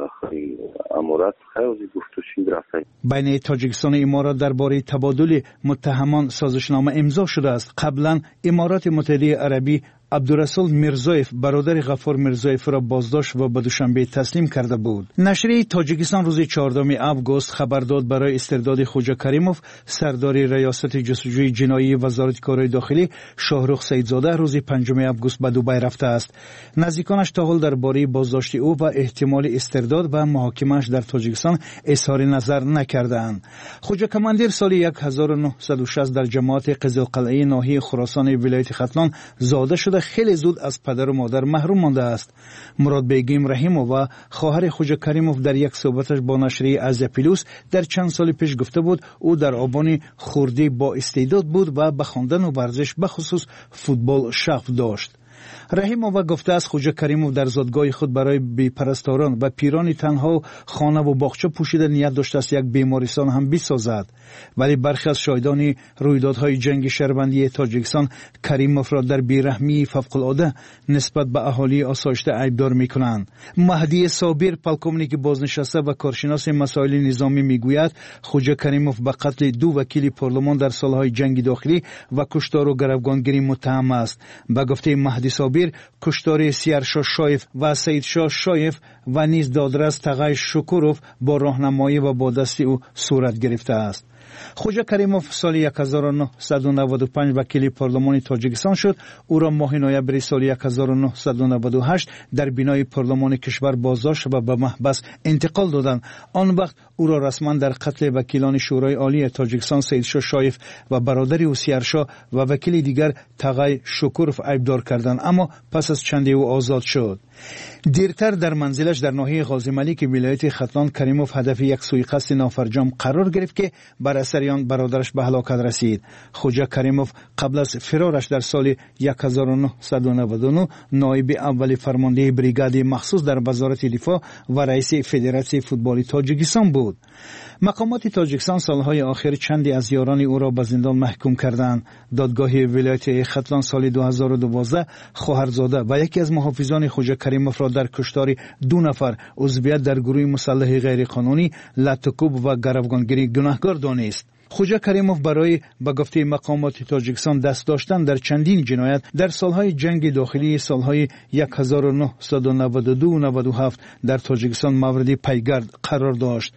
امارات خیلی گفتگو رفته. بین تاجیکستان و امارات درباره تبادل متهمان سازشنامه امضا شده است. قبلا امارات متحده عربی عبدالرسول میرزایف برادر غفار میرزایف را بازداشت و به دوشنبه تسلیم کرده بود. نشریه تاجیکستان روز چهاردهم آگوست خبر داد برای استرداد خوجا کریموف سردار ریاست جستجوی جنایی وزارت کارهای داخلی شاهرخ سیدزاده روز پنجم آگوست به دبی رفته است. نزدیکانش تا حال درباره بازداشت او و احتمال استرداد و محاکمه‌اش در تاجیکستان اظهار نظر نکردند. خوجا کماندیر سال هزار و نهصد و شصت در جماعت قزلقلعه ناحیه خراسان ولایت ختلان زاده شده خیلی زود از پدر و مادر محروم مانده است. مراد بیگم رحیمو و خواهر خوجا کریموف در یک صحبتش با نشریه از پلوس در چند سال پیش گفته بود او در آبان خردی با استعداد بود و به خواندن و ورزش به خصوص فوتبال شغف داشت. رحیمووا گفته است خوجا کریموف در زادگاه خود برای بیپرستاران و پیران تنها خانه و باغچه پوشیده نیت داشته است یک بیمارستان هم بسازد، ولی برخی از شاهدان رویدادهای جنگ شهروندی تاجیکستان کریموف را در بیرحمی فوق‌العاده نسبت به اهالی آسایشته عیبدار می‌کنند. مهدی صابر پلکومنیک بازنشسته و کارشناس مسائل نظامی میگوید خوجا کریموف به قتل دو وکیل پارلمان در سالهای جنگ داخلی و کشتار و گروگانگیری متهم است. به گفته مهدی صابر کشتار سیارشاه شایف و سیدشاه شایف و نیز دادرس تقای شکوروف با راهنمایی و با دست او صورت گرفته است. خوجا کریموف سال هزار و نهصد و نود و پنج وکیل پارلمان تاجیکستان شد. او را ماه نوامبر سال هزار و نهصد و نود و هشت در بینای پارلمان کشور بازداشت و به محبس انتقال دادند. آن وقت او را رسما در قتل وکیلان شورای عالی تاجیکستان سیدشاه شایف و برادر او سیارشاه و وکیل دیگر تقای شکوروف عیبدار کردند، اما پس از چندی او آزاد شد. دیرتر در منزلش در ناحیه غازی ملیک ولایت ختلان کریموف هدف یک سوءقصد نافرجام قرار گرفت که بر اثر آن برادرش به هلاکت رسید. خوجا کریموف قبل از فرارش در سال هزار و نهصد و نود و نه نایب اول فرمانده بریگاد مخصوص در وزارت دفاع و رئیس فدراسیون فوتبال تاجیکستان بود. مقامات تاجیکستان سالهای آخر چندی از یاران او را به زندان محکوم کردند. دادگاه ولایت ختلان سال دو هزار و دوازده خواهرزاده و یکی از محافظان خوجا کریموف را در کشتار دو نفر عضویت در گروه مسلح غیرقانونی لطکوب و گروگانگیری گناهکار دانست. خوجا کریموف برای به گفته مقامات تاجیکستان دست داشتن در چندین جنایت در سالهای جنگ داخلی سالهای هزار و نهصد و نود و دو و نود و هفت در تاجیکستان مورد پیگرد قرار داشت.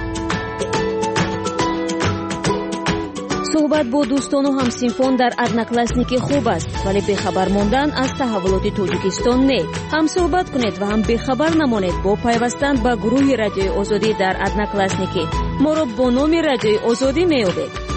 صحبت با دوستان و همسینفون در ادناکلاسنیکی خوب است، ولی بخبر موندن از تحولات تاجیکستان نه. هم صحبت کنید و هم بخبر نمانید با پیوستن به گروه رادیوی آزادی در ادناکلاسنیکی. ما را با نام رادیوی آزادی میابید.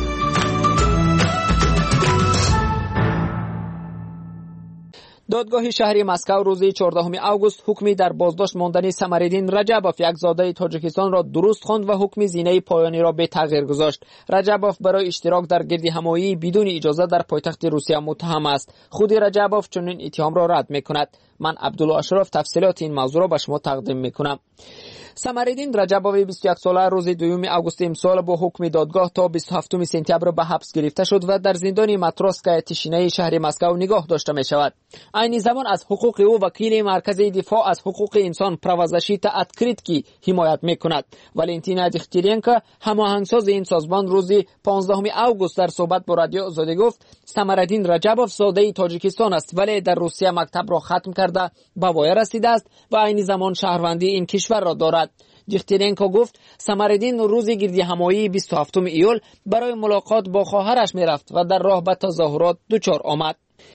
دادگاه شهری مسکو روز چهاردهم آگوست حکمی در بازداشت ماندن سمرالدین رجبوف یک زاده تاجیکستان را درست خواند و حکم زینه پایانی را به تغییر گذاشت. رجبوف برای اشتراک در گردهمایی بدون اجازه در پایتخت روسیه متهم است. خود رجبوف چنین اتهام را رد میکند. من عبدالله اشرف تفصیلات این موضوع را به شما تقدیم میکنم. سمرالدین رجبوی بیست و یک ساله روز دوم آگوست امسال با حکم دادگاه تا بیست و هفتم سپتامبر به حبس گرفته شد و در زندان ماتروسکای تشینه شهر مسکو نگاه داشته می شود. این زمان از حقوق او وکیل مرکز دفاع از حقوق انسان پروازشیتا اتکریتکی حمایت میکند. والنتینا دیختیرینکا هماهنگساز این سازمان روز پانزدهم آگوست در صحبت با رادیو آزادی گفت سمرالدین رجبوف زاده تاجیکستان است ولی در روسیه مکتب را ختم کرده به وای رسیده است و این زمان شهروندی این کشور را دارد. دیختیرینکا گفت سمرالدین روز گردی همایی بیست و هفتم ایول برای ملاقات با خواهرش میرفت و در راه به تظاهرات دچار آمد.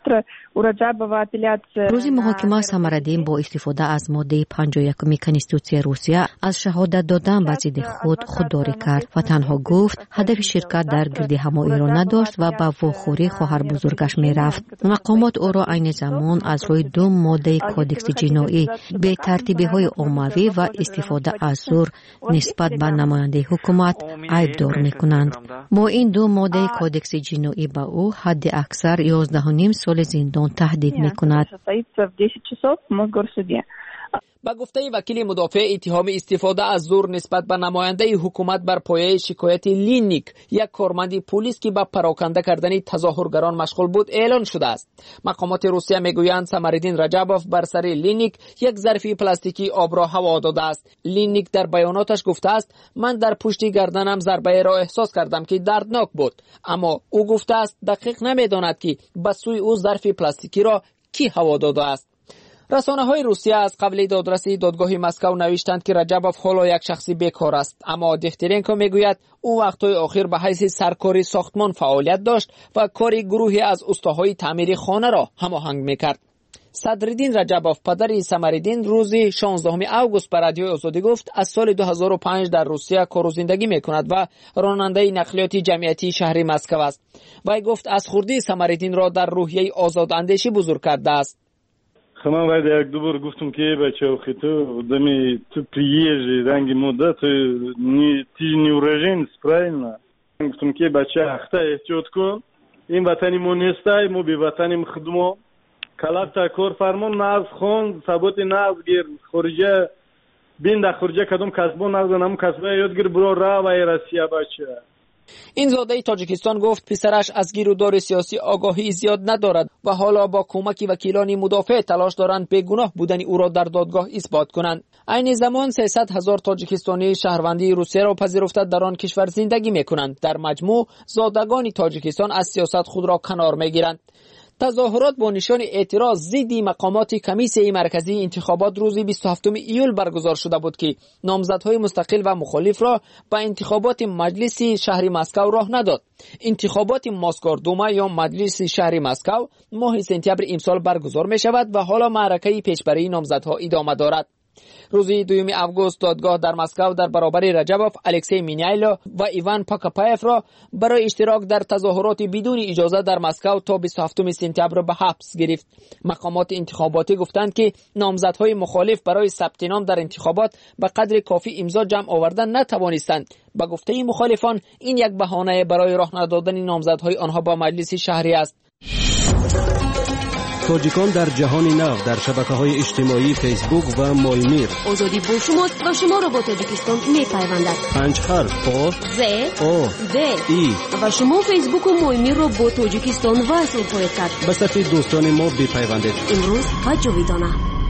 روز محاکمه سمرالدین با استفاده از ماده پنجاه و یک کنستیتوسیون روسیه از شهادت دادن به ضد خود خودداری کرد و تنها گفت هدف شرکت در گردی همایی را نداشت و به واخوری خواهر بزرگش میرفت. مقامات او را عین زمان از روی دو ماده کودکس جنایی به ترتیبی های عمومی و استفاده از زور نسبت به نماینده حکومت عیبدار میکنند. با این دو ماده کودکس جنایی به او حد اکثر یازده و نیم سال زندان تهدید میکند. با گفته وکیل مدافع اتهام استفاده از زور نسبت به نماینده حکومت بر پایه شکایت لینیک یک کارمند پلیس که به پراکنده کردن تظاهرگران مشغول بود اعلان شده است. مقامات روسیه میگویند سمرالدین رجبوف بر سر لینیک یک ظرف پلاستیکی آب را هوا داده است. لینیک در بیاناتش گفته است من در پشت گردنم ضربه را احساس کردم که دردناک بود، اما او گفته است دقیق نمیداند که به سوی او ظرف پلاستیکی را کی هوا داده است. رسانه‌های روسیه از قبل دادرسی دادگاه مسکو نوشتند که رجبوف حالا یک شخصی بیکار است، اما دیختیرینکا میگوید او وقت‌های اخیر به حیث سرکاری ساختمان فعالیت داشت و کاری گروهی از استاهای تعمیر خانه را هماهنگ میکرد. صدرالدین رجبوف پدر سمرالدین روز شانزدهم آگوست به رادیو آزادی گفت از سال دو هزار و پنج در روسیه کار و زندگی میکند و راننده نقلیات جمعیتی شهر مسکو است. وی گفت از خردی سمرالدین را در روحیه آزاداندیشی بزرگ کرده است. من باید یک دو بار گفتم که بچه و خیتو دمی تو پریجی رنگ مدت تی نیورژین سپراینا گفتم که بچه اخته احتیاط کن این وطنی مو نیسته مو بی وطنی خدمو کلاب تا کار فرمون ناز خون ثبوت ناز گیر خورجه بین در خورجه کدوم کسبو ناز نمو کسبه یادگیر برو را و رسیه بچه. این زاده تاجیکستان گفت پسرش از گیرودار سیاسی آگاهی زیاد ندارد و حالا با کمک وکیلان مدافع تلاش دارند بیگناه بودن او را در دادگاه اثبات کنند. عین زمان سیصد هزار تاجیکستانی شهروندی روسیه را پذیرفته در آن کشور زندگی میکنند. در مجموع زادگان تاجیکستان از سیاست خود را کنار میگیرند. تظاهرات با نشان اعتراض ضد مقامات کمیسیه مرکزی انتخابات روز بیست و هفتم ایول برگزار شده بود که نامزدهای مستقل و مخالف را به انتخابات مجلس شهر مسکو راه نداد. انتخابات ماسکاردوما یا مجلس شهر مسکو ماه سپتامبر امسال برگزار می شود و حالا معرکه پیشبری نامزدها ادامه دارد. روز دوم آگوست دادگاه در مسکو در برابر رجبوف، الکسی مینیایلو و ایوان پاکاپایف را برای اشتراک در تظاهرات بدون اجازه در مسکو تا بیست و هفتم سپتامبر به حبس گرفت. مقامات انتخاباتی گفتند که نامزدهای مخالف برای ثبت نام در انتخابات به قدر کافی امضا جمع آوردن نتوانستند. به گفته مخالفان این یک بهانه برای راه ندادن نامزدهای آنها با مجلس شهری است. تاجیکان در جهان نو در شبکه‌های اجتماعی فیسبوک و مایمیر. آزادی با شماست و شما را با تاجیکستان می‌پیوندد. پنج حرف آ ز آ د ای و شما فیسبوک و مایمیر را با تاجیکستان وصل خواهید کرد. به صفحه دوستان ما بپیوندید. امروز و جاویدانه.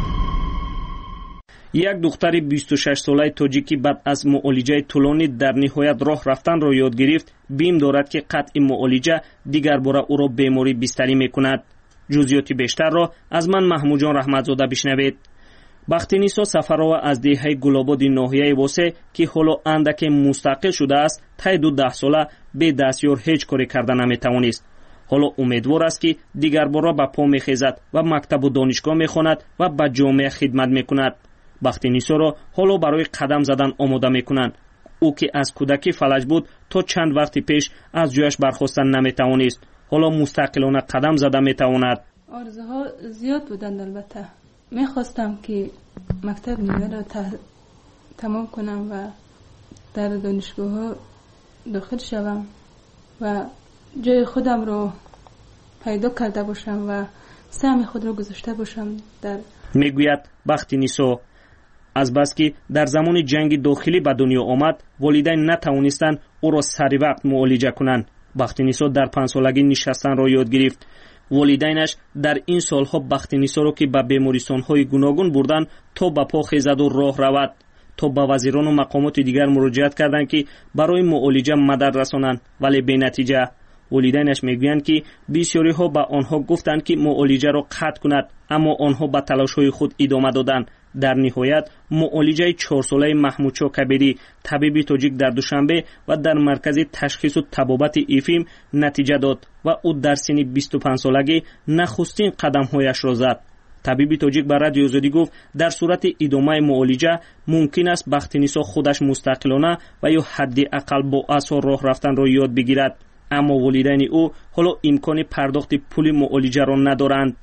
یک دختر بیست و شش ساله تاجیکی بعد از معالجه طولانی در نهایت راه رفتن را یاد گرفت. بیم دارد که قطع معالجه دیگر بار او را بیماری بستری می‌کند. جزئیات بیشتر را از من محمود جان رحمتزاده بشنوید. بختی‌نیسا سفرова از دهه گلاباد ناحیه واسه که حالا اندک مستقل شده است تا دو ده ساله به دستیار هیچ کاری کردن نمی‌توانست. حالا امیدوار است که دیگر بار به پا می‌خیزد و مکتب و دانشگاه می‌خواند و به جامعه خدمت می‌کند. بختی‌نیسا را حالا برای قدم زدن آماده می‌کنند. او که از کودکی فلج بود تا چند وقت پیش از جایش برخاستن نمی‌توانست. حالا مستقلانه قدم زده میتواند. آرزوها زیاد بودند. البته میخواستم که مکتب نیمه را تمام کنم و در دانشگاه ها داخل شوم و جای خودم رو پیدا کرده باشم و سهم خود را گذاشته باشم در. میگوید بختینیسو از بس که در زمان جنگ داخلی به دنیا آمد والدین نتوانستند او را سری وقت معالجه کنند. بختینیسو در پنج سالگی نشستن را یاد گرفت. والدینش در این سالها بختینیسو را که به بیمارستان‌های گوناگون بردند تا به پا خیزد و راه رود. تا به وزیران و مقامات دیگر مراجعت کردند که برای معالجه مدد رسانند ولی بی نتیجه. والدینش میگویند که بسیاری ها به آنها گفتند که معالجه را قطع کند اما آنها به تلاش‌های خود ادامه دادند. در نهایت معالجه چهار ساله محمود شاه کبیری طبیب تاجیک در دوشنبه و در مرکز تشخیص و طبابت ایفیم نتیجه داد و او در سن بیست و پنج سالگی نخستین قدم‌هایش را زد. طبیب تاجیک به رادیو آزادی گفت در صورت ادامه معالجه ممکن است بختینیسو خودش مستقلانه و یا حداقل با عصا راه رفتن را یاد بگیرد. اما والدین او حالا امکان پرداخت پول معالجه را ندارند.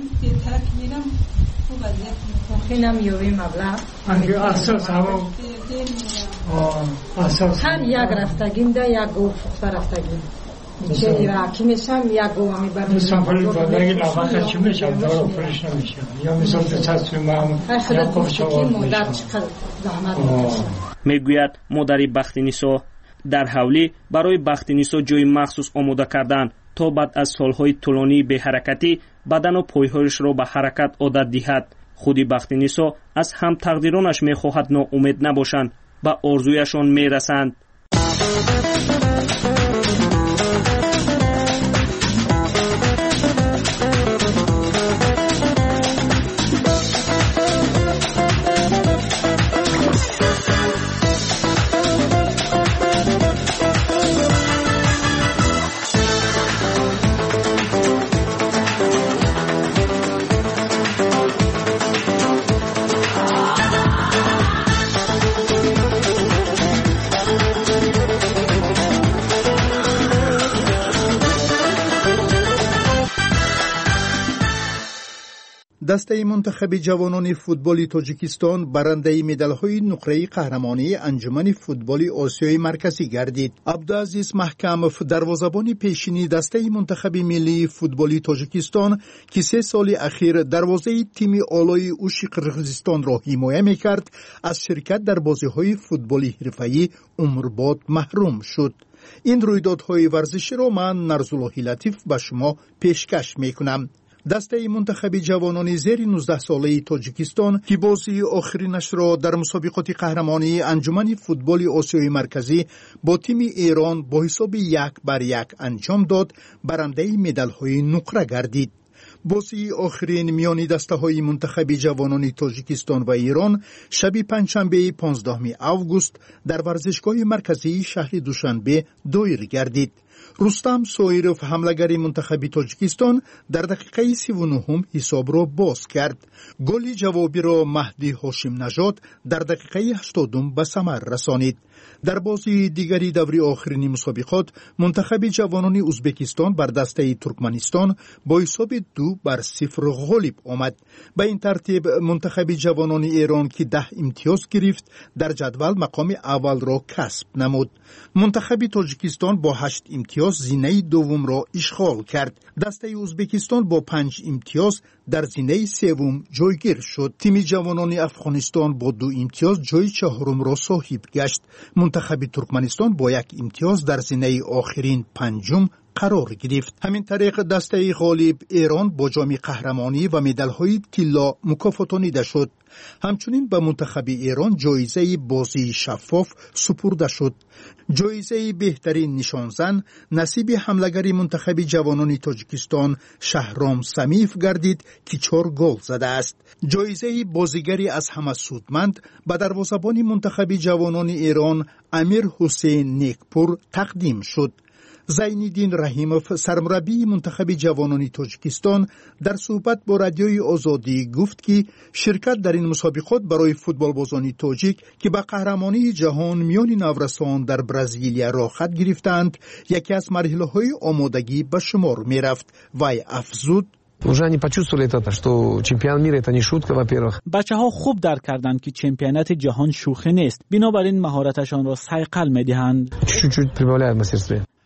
اینم یوی مبلغ اساس هوا اساس هر یک رفتگیم ده یک گو فخته رفتگیم چه را کی میشم یک گو می بر مسافر بودگی لباس چی میشم دارو فرش نمیشم یا مثلا دست ما یا کوچه مادر چقدر زحمت میگوید مادری بختینیسو در حولی برای بختینیسو جای مخصوص آماده کردن تا بعد از سالهای طولانی به حرکتی بدن و پایهایش را به حرکت عادت دهد. خودی بختینیسو از هم تقدیرانش میخواهد ناامید نباشند و آرزویشان میرسند. دسته منتخب جوانان فوتبال تاجیکستان برنده مدال‌های نقره قهرمانی انجمن فوتبال آسیای مرکزی گردید. عبدالعزیز محکمов دروازه‌بان پیشینی دسته منتخب ملی فوتبال تاجیکستان که سه سال اخیر دروازه تیم آلای اوش قرقیزستان را حمایت می‌کرد، از شرکت در بازی‌های فوتبال حرفه‌ای عمرباد محروم شد. این رویدادهای ورزشی را من نرزالله لطیف به شما پیشکش می‌کنم. دسته منتخب جوانان زیر نوزده ساله تاجیکستان که بازی آخرینش را در مسابقات قهرمانی انجمن فوتبال آسیای مرکزی با تیم ایران با حساب یک بر یک انجام داد، برنده مدال‌های نقره گردید. بازی آخرین میان دسته های منتخب جوانان تاجیکستان و ایران شب پنجشنبه پانزدهم آگوست در ورزشگاه مرکزی شهر دوشنبه دایر گردید. رستم سویروف حمله‌گر منتخب تاجیکستان در دقیقه سی و نه حساب را باز کرد. گل جوابی را مهدی هاشم نژاد در دقیقه هشتاد به ثمر رسانید. در بازی دیگری دوری آخرین مسابقات منتخب جوانان ازبکستان بر دسته ترکمنستان با حساب دو بر صفر غالب آمد. به این ترتیب منتخب جوانان ایران که ده امتیاز گرفت در جدول مقام اول را کسب نمود. منتخب تاجیکستان با هشت امتیاز زینه دوم را اشغال کرد. دسته ازبکستان با پنج امتیاز در زینه سوم جایگیر شد. تیم جوانان افغانستان با دو امتیاز جای چهارم را صاحب گشت. منتخب ترکمنستان با یک امتیاز در زینه آخرین پنجم قرار گرفت. همین طریق دسته غالب ایران با جام قهرمانی و مدال‌های طلا مکافاتانیده شد. همچنین به منتخب ایران جایزه بازی شفاف سپرده شد. جایزه بهترین نشانزن نصیب حمله‌گر منتخب جوانان تاجیکستان شهرام سمیف گردید که چهار گل زده است. جایزه بازیگری از همه سودمند به دروازه‌بان منتخب جوانان ایران امیر حسین نیکپور تقدیم شد. زینالدین رحیموف سرمربی منتخب جوانان تاجیکستان در صحبت با رادیوی آزادی گفت که شرکت در این مسابقات برای فوتبال بازان تاجیک که به قهرمانی جهان میان نورسان در برزیلیا را خط گرفتند یکی از مرحله‌های آمادگی به شمار می‌رفت. وی افزود: уже они почувствовали это, что чемпионат мира это не шутка, во-первых. بچه‌ها خوب درک کردند که چمپیونات جهان شوخی نیست. بنابراین مهارتشان را صیقل می‌دهند. чуть-чуть прибавляют мастерстве.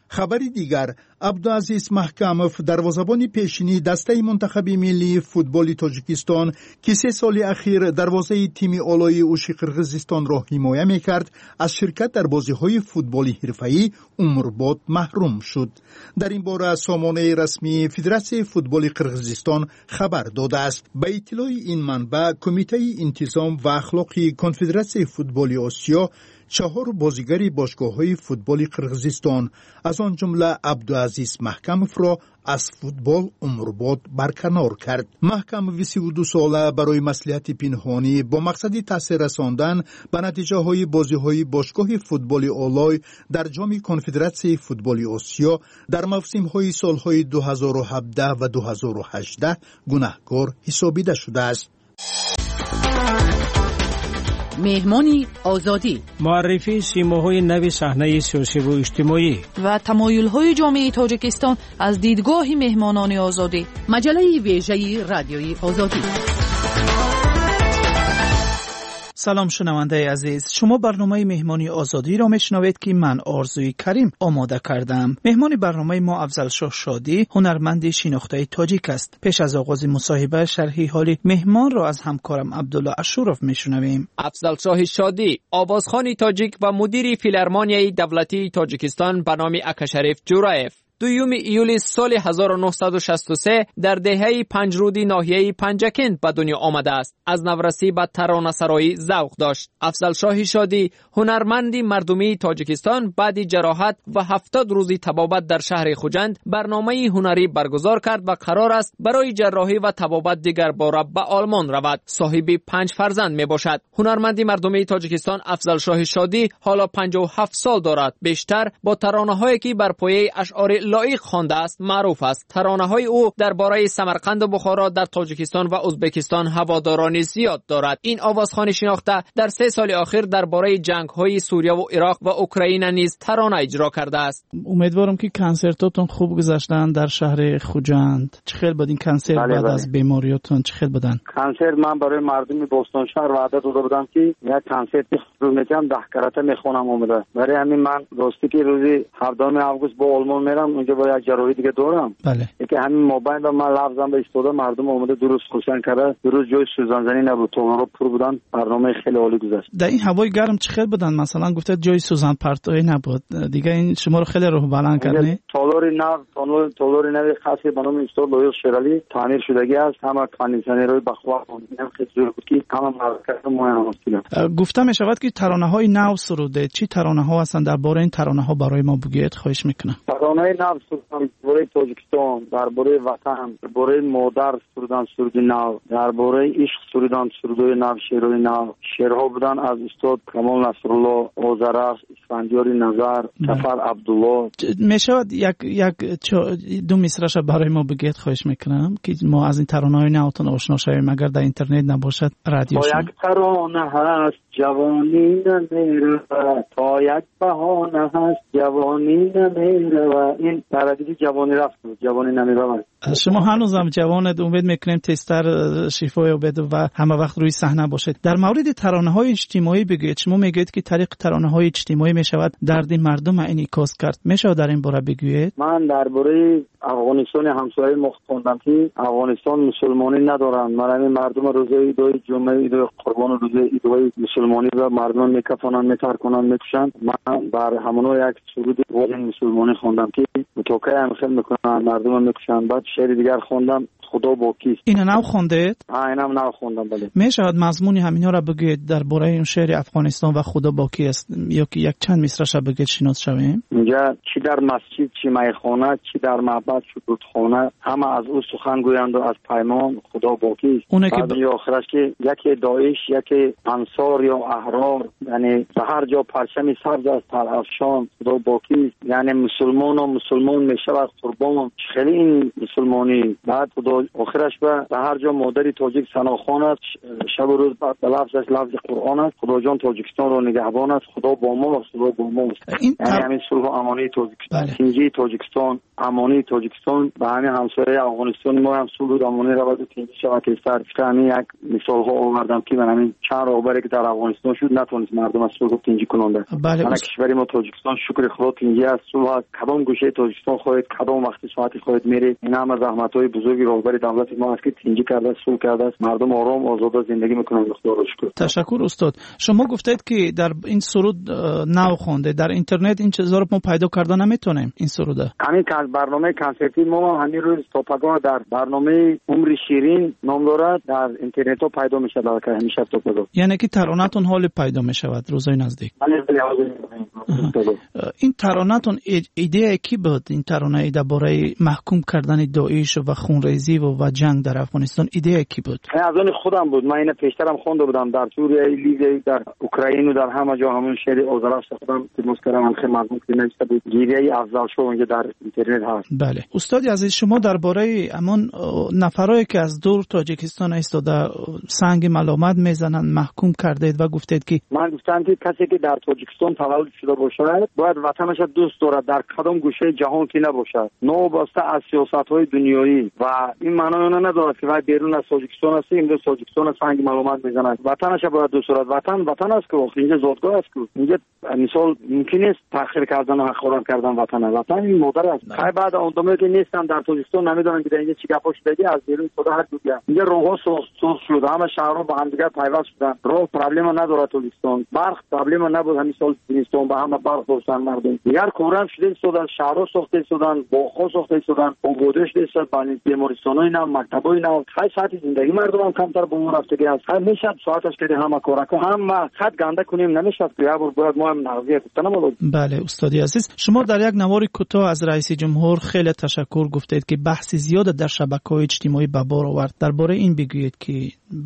خبری دیگر، عبدالعزیز محکموف دروازه‌بان پیشینی دسته منتخب ملی فوتبال تاجیکستان که سه سال اخیر دروازه تیم اولای اوشی قرقیزستان را حمایت می‌کرد، از شرکت در بازی‌های فوتبالی حرفه‌ای عمرباد محروم شد. در این باره سامانه رسمی فدراسیون فوتبال قرقیزستان خبر داده است. به اطلاع این منبع، کمیته انتظام و اخلاقی کنفدراسیون فوتبال آسیا چهار بازیگر باشگاه‌های فوتبال قرقیزستان از آن جمله عبدالعزیز محکموف را از فوتبال عمرباد برکنار کرد. محکموف سی و دو ساله برای مصلحت پنهانی با مقصد تاثیر رساندن به نتیجه های بازی های باشگاه فوتبال اولای در جام کنفدراسیون فوتبال آسیا در موسم های سال های دو هزار و هفده و دو هزار و هجده گناهکار حسابیده شده است. مهمانی آزادی، معرفی سیماهای نوی صحنه سیاسی و اجتماعی و تمایل‌های جامعه تاجیکستان از دیدگاه مهمانان آزادی. مجله ویژه رادیوی آزادی. سلام شنونده عزیز، شما برنامه مهمانی آزادی را میشنوید که من آرزوی کریم آماده کردم. مهمان برنامه ما افضل شاه شادی، هنرمند شناخته تاجیک است. پیش از آغاز مصاحبه شرحی حال مهمان را از همکارم عبدالله اشورف میشنویم. افضل شاه شادی، آوازخوان تاجیک و مدیر فیلارمونیای دولتی تاجیکستان به نام اکاشریف جورایف، دوم ایول سال هزار و نهصد و شصت و سه در دهه پنجرودی ناحیه پنجکند به دنیا آمده است. از نورسی به ترانه‌سرایی ذوق داشت. افضل شاه شادی، هنرمندی مردمی تاجیکستان، بعد جراحت و هفتاد روزی طبابت در شهر خوجند برنامه هنری برگزار کرد و قرار است برای جراحی و طبابت دیگر باره به آلمان رود. صاحب پنج فرزند می باشد. هنرمندی مردمی تاجیکستان افضل شاه شادی حالا پنجاه و هفت سال دارد. بیشتر با ترانه‌هایی که بر پایه اشعار لایق خوانده است معروف است. ترانه‌های او درباره سمرقند و بخارا در تاجیکستان و ازبکستان هوادارانی زیاد دارد. این آوازخوان شناخته در سه سال اخیر درباره جنگ‌های سوریه و عراق و اوکراین نیز ترانه اجرا کرده است. امیدوارم که کنسرتاتون خوب گذشتن در شهر خوجند. چه خیلی بود این کنسرت؟ بله بعد بله. از بیماریاتون چه خیلی بودن؟ کنسرت من برای مردم بوستون شهر وعده داده بودم که یک کنسرت رو میگم ده کرته میخونم اومده. برای همین من دوستی که روزی هفتم آگوست با آلمان میرم، اونجا با یک جراحی دیگه دارم. بله. یکی همین موبایل و من لفظم به استفاده مردم اومده درست خوشن کرده. درست جای سوزانزنی نبود، تو پر بودن. برنامه خیلی عالی گذشت. در این هوای گرم چه خیلی بودن؟ مثلا گفته جای سوزن پرتوی نبود. دیگه این شما رو خیلی روح بلند کرده. تالاری نو تالار تالاری نو خاصی به نام استاد لویل شرالی تعمیر شدگی است. همه کاندیشنرهای بخوا هم خیلی بود که همه مرکز مهم است. گفته می شود که ترانه‌های نو سروده. چی ترانه‌ها هستند؟ درباره این ترانه‌ها برای ما بگید خواهش میکنم. ترانه‌های نو سرودن درباره تاجیکستان، درباره وطن، درباره مادر سرودن سرود نو، درباره عشق سرودن سرودهای نو، شعرهای نو. شعرها بودن از استاد کمال نصرالله، آذرخش، اسفندیار نظر، سفر عبدالله. می شود یک یک دو مصرعش برای ما بگید خواهش میکنم که ما از این ترانه‌های نوتون آشنا شویم اگر در اینترنت نباشد رادیو تا یک ترانه هست جوانی نمیره، تا یک بهانه هست جوانی نمیره. این تردید جوانی رفت جوانی نمیره. شما هنوزم جوانید، امید میکنیم تستر شفای بده و همه وقت روی صحنه باشید. در مورد ترانه‌های اجتماعی بگید. شما میگید که طریق ترانه‌های اجتماعی میشود درد مردم انعکاس کرد. میشود در این باره بگویید؟ من درباره افغانستان همسایه ما خوندم که افغانستان مسلمانی ندارن. من مردم روزه ایدای جمعه ایدای قربان روزه ایدای مسلمانی و مردم میکفنن میترکنن میکشن. من بر همونو یک سرود واقعی مسلمانی خوندم که متوقع هم خیلی میکنن مردم میکشن. بعد شعر دیگر خوندم خدا با کیست. اینا نو خوندید؟ ها اینم نو خوندم. بله. میشود مضمون همینا را بگید درباره این شعر افغانستان و خدا با کیست، یا که یک چند مصرعش بگید شناس شویم؟ اینجا چی در مسجد چی میخانه چی در معبد چی رودخانه همه از او سخن گویند و از پیمان خدا با کیست. اونه که بعد آخرش که یکی داعش یکی انصار یا احرار، یعنی به هر جا پرچم سبز از تر افشان خدا با کیست. یعنی مسلمان و مسلمان مسلمان میشود قربان خیلی این مسلمانی بعد خدا آخرش به هر جا مادری تاجیک سناخوان است شب و روز به لفظش لفظ قرآن است خدا جان تاجیکستان رو نگهبان است خدا با ما و خدا با ما است این یعنی همین صلح و امانی تاجیکستان تینجی تاجیکستان امانی تاجیکستان به همین همسایه افغانستان ما هم صلح و امانی رو باید تینجی شود که سر همین یک مثال ها آوردم که من همین چند راهبری که در افغانستان شد نتونست مردم از صلح تینجی کننده بله من کشوری ما تاجیکستان شکر خدا تینجی است صلح کدام گوشه تاجیکستان خواهد کدام وقتی ساعتی خواهد میره این هم از زحمت‌های بزرگی راهبر دولت ما است که تینجی کرده است صلح کرده است مردم آرام آزاده زندگی میکنند خدا را شکر. تشکر استاد. شما گفتید که در این سرود نو خوانده در اینترنت این چیزا رو ما پیدا کردن نمیتونیم این سرود همین برنامه کنسرتی ما همین روز توپگاه در برنامه عمر شیرین نام دارد در اینترنت ها پیدا میشه در همیشه توپگاه یعنی که ترانه‌تون حال پیدا میشود روزای نزدیک این ترانه‌تون ایده کی بود این ترانه درباره محکوم کردن داعش و خونریزی و, و جنگ در افغانستان ایده کی بود از آن خودم بود من این پیشترم خونده بودم در سوریه لیبی در اوکراین و در همه جا همون شهر اوزارش خودم تمسکرم خیلی مضمون که نوشته بود گیریه افضل شو اونجا در اینترنت هست. بله استاد عزیز شما درباره همون نفرایی که از دور تاجیکستان ایستاده سنگ ملامت میزنن محکوم کردید و گفتید که من گفتم که کسی که در تاجیکستان تولد شده باشد باید وطنش دوست دارد در کدام گوشه جهان که نباشد نوابسته از سیاست‌های دنیایی و این معنی اون ندارد که بیرون از تاجیکستان است این تاجیکستان سنگ ملامت میزنه وطنش باید دوست دارد وطن وطن است که وقتی اینجا زادگاه است که اینجا مثال ممکن است تأخیر کردن و حقارت کردن وطن وطن این مادر است خیلی بعد آدمایی که نیستن در تاجیکستان نمیدونن که اینجا چی گپا شده از بیرون خدا هر دو بیا اینجا راهها سوخت شد همه شهرها با هم دیگه پیوست شدن راه پرابلم نداره تاجیکستان برق پرابلم نبود همین سال زمستان به همه برق داشتن مردم دیگر کورن شده شدن شهرها ساخته شدن باغ‌ها ساخته شدن آبادش شد بانی بیمارستانای نو مکتبای نو خیلی ساعت زندگی مردم هم کمتر به اون رفته است همیشه ساعتش که همه کارا که هم خط گنده کنیم نمیشه که یا باید ما هم نقضیه کنیم. بله استادی عزیز شما در یک نوار کوتاه از رئیس جمهور خیلی تشکر گفتید که بحث زیاد در شبکه‌های اجتماعی به بار آورد درباره این بگویید که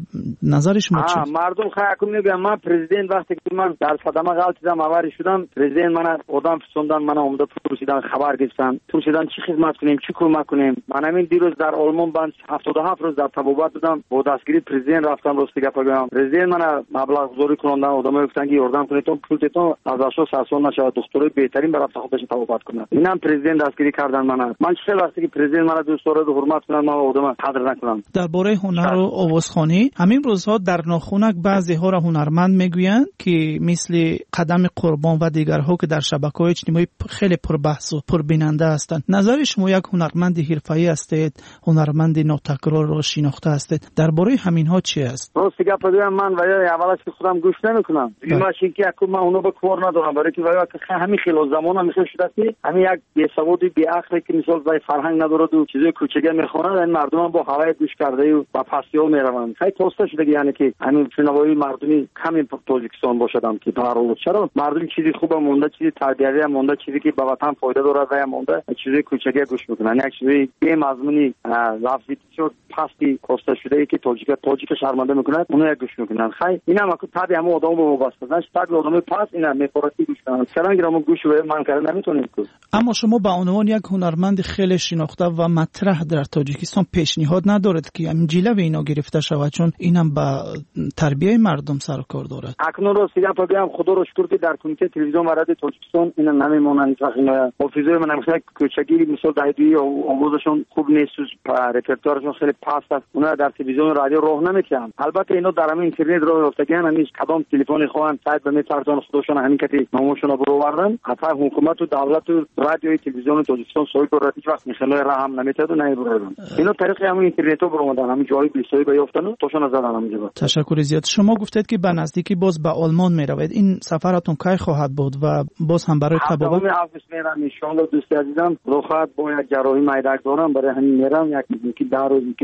نظر شما چیست مردم خیلی میگن من پرزیدنت وقتی که من در صدمه غلطیدم آوری شدم پرزیدنت من آدم پسندن من اومده پرسیدن خبر گرفتن پرسیدن چی خدمت کنیم چی کمک کنیم من همین دیروز در آلمان بند هفتاد و هفت روز در تبابت بودم با دستگیری پرزیدنت رفتم راستی گپ بگم پرزیدنت من مبلغ گذاری کنندن آدمای گفتن که یاردم کنید تو پولتون از اشو سرسون نشه دکترای بهترین برای خودش تبابت کنه اینم پرزیدنت دستگیری کردن من من چه وقتی که پرزیدنت من دوست داره حرمت کنن من آدم قدر نکنم درباره هنر و آوازخوانی همین روزها در ناخونک بعضی ها را هنرمند میگویند که مثل قدم قربان و دیگرها که در شبکه‌های اجتماعی خیلی پربحث و پربیننده هستند نظر شما یک هنرمند حرفه‌ای هستید هنرمند ناتکرار را شناخته هستید درباره همین ها چی است راست گپ بگم من و اولش که خودم گوش نمیکنم ماشین که اكو من اونو به کار ندارم برای که وقت همین خیلی زمانم میشه شده که همین یک بی سوادی بی عقلی که مثلا زای فرهنگ نداره و چیزای کوچیکه میخونه این مردم با هوای گوش کرده و با پسیو میروند خیلی توسته شده یعنی که همین شنوایی مردمی کمی تاجیکستان باشدم که در حال چرا مردم چیزی خوبه مونده چیزی تربیتی مونده چیزی که به وطن فایده داره و مونده چیزای کوچیکه گوش میکنن یک چیزی بی مضمونی لفظی شد پستی کوسته شده که تاجیک تاجیک شرمنده میکنه اونو گوش میکنن خیلی اینم اكو تابع همه آدم با وابسته تابع آدم پاس اینا میپرسی گوش کنن چرا گرام گوش و من کردن نمیتونید که اما شما به عنوان یک هنرمند خیلی شناخته و مطرح در تاجیکستان پیشنهاد ندارد که همین جلوه اینا گرفته شود چون اینم با تربیت مردم سر کار دارد اکنون رو سیگا بگم خدا رو شکر که در کمیته تلویزیون و رادیو تاجیکستان اینا نمیمونن فقط حافظه من مثلا کوچگی مثلا دایدی و آموزشون خوب نیست رپرتوارشون خیلی پست است اونا در تلویزیون و رادیو راه نمیکنن البته اینا در همین اینترنت راه افتادن همین کدام تلفن خواهن سایت به میترسون خودشون همین کتی نامشون رو بروردن حتی حکومت و دولت و رادیو تلویزیون تاجیکستان سوی رو هیچ وقت میخنه راه هم نمیتاد و نمیبردن اینا طریق همین اینترنت رو بروردن همین جای بیسوی بیافتن توشون از زدن همینجا تشکر زیاد شما گفتید که به نزدیکی باز به آلمان میروید این سفرتون کی خواهد بود و باز هم برای تبابت همین آگوست میرم ان شاء الله دوست عزیزم رو خواهد با یک جراحی میدک دارم برای همین میرم یک یکی در روزی که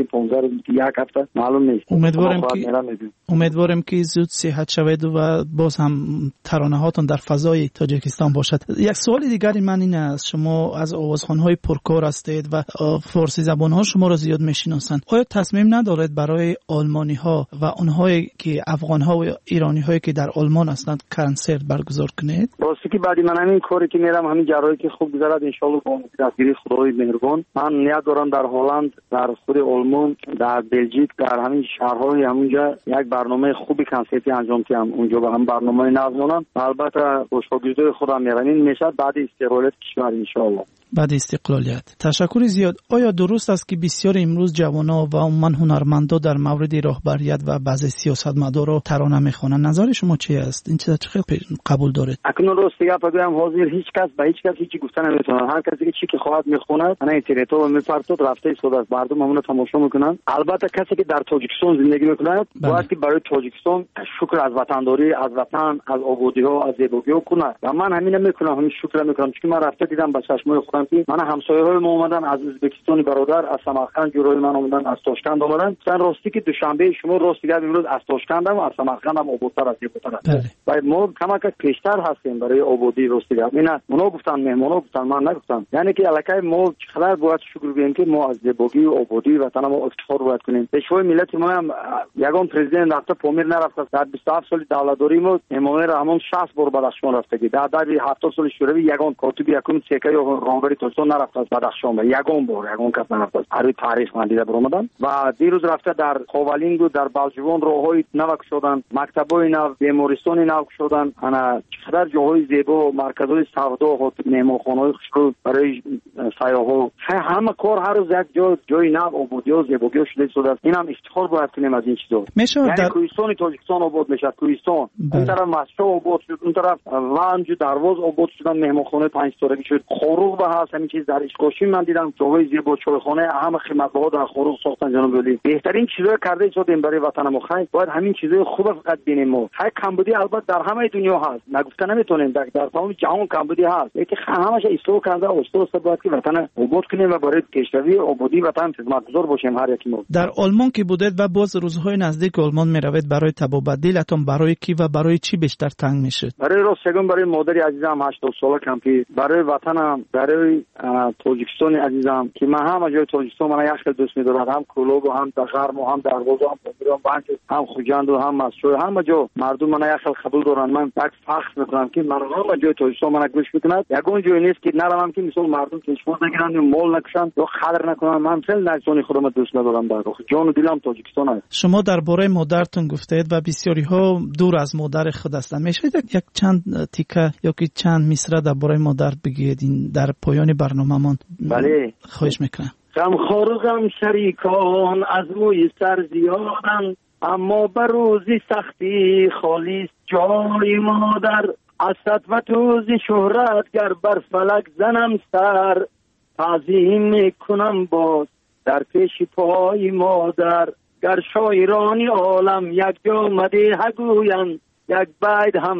پانزده روز یک هفته معلوم نیست. امیدوارم که امیدوارم که زود صحت شوید و باز هم ترانه هاتون در فضای تاجیکستان باشد. یک سوال دیگری من این است، شما از آوازخوان‌های پرکار هستید و فارسی زبان‌ها شما را زیاد می‌شناسند. آیا تصمیم ندارید برای آلمانی‌ها و اونهایی که افغان‌ها و ایرانی‌هایی که در آلمان هستند کنسرت برگزار کنید؟ راستی که بعد من همین کاری که میرم، همین جراحی که خوب گذرد ان شاء الله با دستگیری خدای مهربان، من نیت دارم در هلند، در خود آلمان، در بلژیک، در همین شهرهای همونجا یک برنامه خوبی کنسرتی انجام دهم. اونجا با هم برنامه نظمونم. البته با شاگردای خودم میرم. این میشه بعد استقلالیت کشور ان شاء الله. بعد استقلالیت. تشکر زیاد. آیا درست است که بسیار امروز جوانان و عموما هنرمندا در مورد راهبریت و بعضی سیاستمدارا ترانه میخوانند؟ نظر شما چی است؟ این چیزا چه قبول دارید؟ اکنون راست دیگه بگم حاضر هیچ کس به هیچ کس هیچی گفتن نمیتونه. هر کسی که چی که خواهد میخونه انا اینترنت رو میپرتد رفته ایستاد از مردم همون تماشا میکنن. البته کسی که در تاجیکستان زندگی میکنه باید که برای تاجیکستان شکر از وطنداری، از وطن، از آبادی ها، از زیبایی ها کنه. و من همین میکنم، همین شکر میکنم چون من رفته دیدم با چشمای خودم که من همسایه‌های ما اومدن از ازبکستان برادر، از سمرقند جورای من اومدن، از تاشکند اومدن. مثلا راستی که دوشنبه شما راست دیگه امروز از تاشکندم و از سمرقندم آبادتر از زیباتر است. و ما کمک پیشتر هستیم برای آبادی راست دیگه. اینا اونا گفتن، مهمونا گفتن، من نگفتم. یعنی که الکای ما چقدر باید شکر بگیم که ما از زیبایی و آبادی وطن ما افتخار باید کنیم. پیشوای ملت ما هم یگان پرزیدنت رفته پامیر نرفته. در بیست و هفت سال دولتداری ما امام رحمان شصت بار بدخشان رفته که در در هفتاد سال شوروی یگان کاتبی یکم سکه یا راهبری تاجیکستان نرفته از بدخشان. یگان بار یگان کس نرفته. هر تاریخ من دیده برآمدن و دیروز رفته در خاولینگ و در بلجوان راههای نو شدن، مکتبای نو، بیمارستان نو شدن. انا چقدر جاهای زیبا، مرکزهای سودا و مهمانخانه‌های خوشرو برای سیاحا. همه کار هر روز یک جای جای نو آبادی و زیبایی شده شده است. این هم افتخار باید کنیم از این چیزا. یعنی در... کوهستان تاجیکستان آباد میشه. کوهستان این طرف مسجد آباد شد، اون طرف ونج درواز آباد شدن، مهمانخانه پنج ستارگی شد. خروغ به هست همین چیز در اشکاشی من دیدم جاهای زیبا، چایخانه اهم خدمت‌ها در خروغ ساختن. جناب ولی بهترین چیزا کرده شدیم برای وطن ما. خیر باید همین چیزای خوب فقط ببینیم. ما هر کمبودی البته در همه دنیا هست، نگفته نمیتونیم، در در تمام جهان کمبودی هست. یکی همش اصلاح کرده اصلاح باید که وطن آباد کنیم و برای پیشروی آبادی وطن خدمتگزار باشیم هر یکی ما. در آلمان که بودید و باز روزهای نزدیک آلمان میروید، برای تبادلتون برای کی و برای چی بیشتر تنگ میشید؟ برای راستگون برای مادری عزیزم هشتاد ساله کمپی، برای وطنم، برای تاجیکستان عزیزم که من هم جای تاجیکستان من یک خیلی دوست می‌دارم، هم کلوب و هم دغرم و هم درواز و هم پامیران بانک، هم خوجند و هم مسجد، همه جا مردم من یک خیلی قبول دارن. من یک فخر میکنم که من همه جای تاجیکستان من گوش میکنم. یگون جای نیست که نرم که مثلا مردم کشمون نگیرن و مال نکشن یا خلر نکنن. من خیلی نجسانی خودم دوست ندارم. در جان و دلم تاجیکستان است. شما درباره مادرتون گفتید و بسیاری ها دور از مادر خود هستند. میشه یک چند تیکه یا که چند مصرع درباره مادر بگید این در پایان برنامه‌مان؟ بله خواهش میکنم. غمخوار و غم شریکان از موی سر زیادن، اما بر روزی سختی خالی جای مادر. از سطوت روزی شهرت گر بر فلک زنم سر، تعظیم میکنم باز در پیش پای مادر. گر شاعرانی عالم یک جا مدیح گویند، یک بیت هم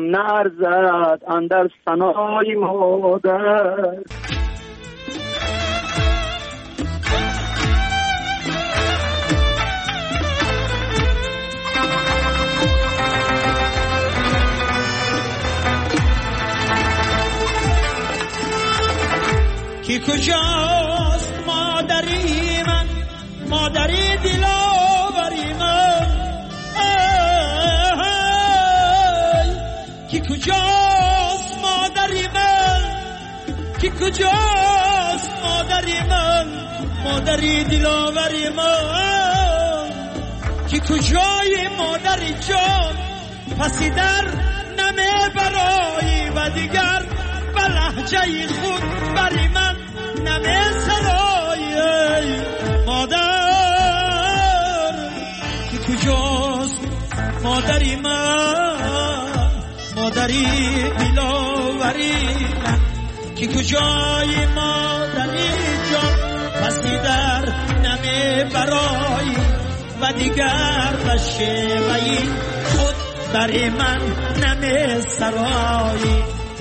نرزد اندر ثنای مادر. کی کجاست مادری من، مادری دلاوری من؟ کی کجاست مادری من، کی کجاست مادری من، مادری دلاوری من؟ کی کجای مادری جان، پسی در نمی برایی و دیگر به لحجه خود بری من نمی سرایی. مادر کی کجاست مادری من، مادری دلاوری من؟ کی کجای مادری جان، پسی در نمی برایی و دیگر به شیوهی خود بری من نمی سرایی.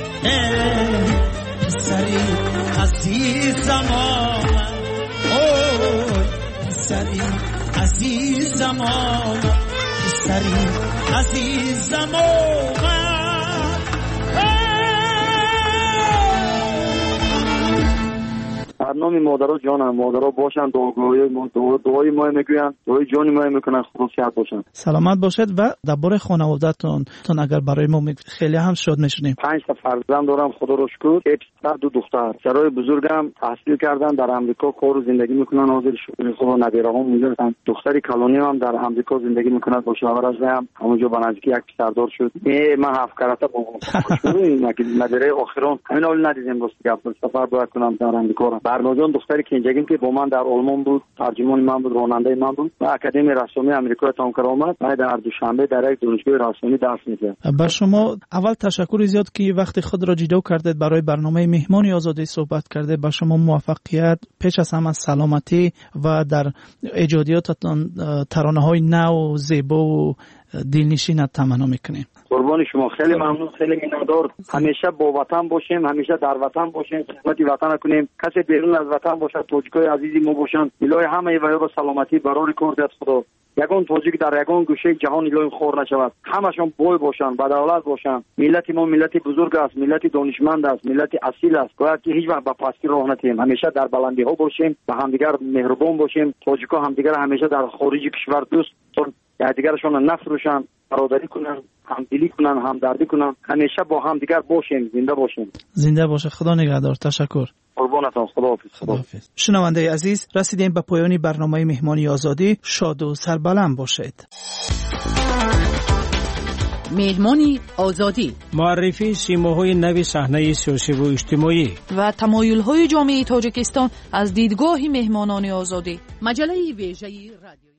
پسری عزیزم آمد، اوی پسری عزیزم آمد سری عزیزم آمد برنامه مادرها جانم مادرها باشن دعای دعای ما میگوین دعای جان ما میکنن خدا صحت باشن سلامت باشید و درباره خانواده‌تون تون اگر برای ما خیلی هم شاد میشونیم. پنج تا فرزند دارم خدا رو شکر یک پسر دو دختر. پسرای بزرگم تحصیل کردن در آمریکا کار و زندگی میکنن حاضر شکر خدا نبیره‌ها میگردن. دختری کلونی هم در آمریکا زندگی میکنه با شوهر از هم همونجا با نزدیکی یک پسردار شد. من هفت کرده با نبیره آخران همین حال ندیدیم دوست گپ سفر باید کنم در آمریکا. برناجان دختری که اینجاگیم که با من در آلمان بود ترجمان من بود راننده من بود و اکادمی رسمی آمریکا تام کار آمد و در دوشنبه در یک دانشگاه رسمی درس میده. بر شما اول تشکر زیاد که وقتی خود را جدا کردید برای برنامه مهمانی آزادی صحبت کرده. بر شما موفقیت پیش از همه سلامتی و در ایجادیاتتان ترانه‌های نو و زیبا و دلنشین تمنا میکنیم. قربان شما خیلی ممنون خیلی مینادار. همیشه با وطن باشیم همیشه در وطن باشیم خدمت وطن کنیم. کسی بیرون از وطن باشه توجیکای عزیزی ما باشن الهی همه و با سلامتی برای کار دست خدا یگان توجیک در یگان گوشه جهان الهی خور نشود همشون بوی باشن بدولت باشن. ملت ما ملت بزرگ است ملت دانشمند است ملت اصیل است باید که هیچ وقت با پستی راه نتیم همیشه در بلندی ها باشیم و همدیگر مهربان باشیم. توجیکا همدیگر همیشه در خارج کشور دوست دیگرشون نفروشن برادری کنن همدلی کنن همدردی کنن همیشه با هم دیگر باشیم زنده باشیم. زنده باشه. خدا نگهدار. تشکر. قربانتان. خداحافظ. خداحافظ. شنونده عزیز رسیدیم به پایان برنامه مهمانی آزادی. شاد و سربلند باشید. مهمانی آزادی معرفی سیماهای نو صحنه سیاسی و اجتماعی و تمایل‌های جامعه تاجیکستان از دیدگاه مهمانان آزادی. مجله ویژه رادیویی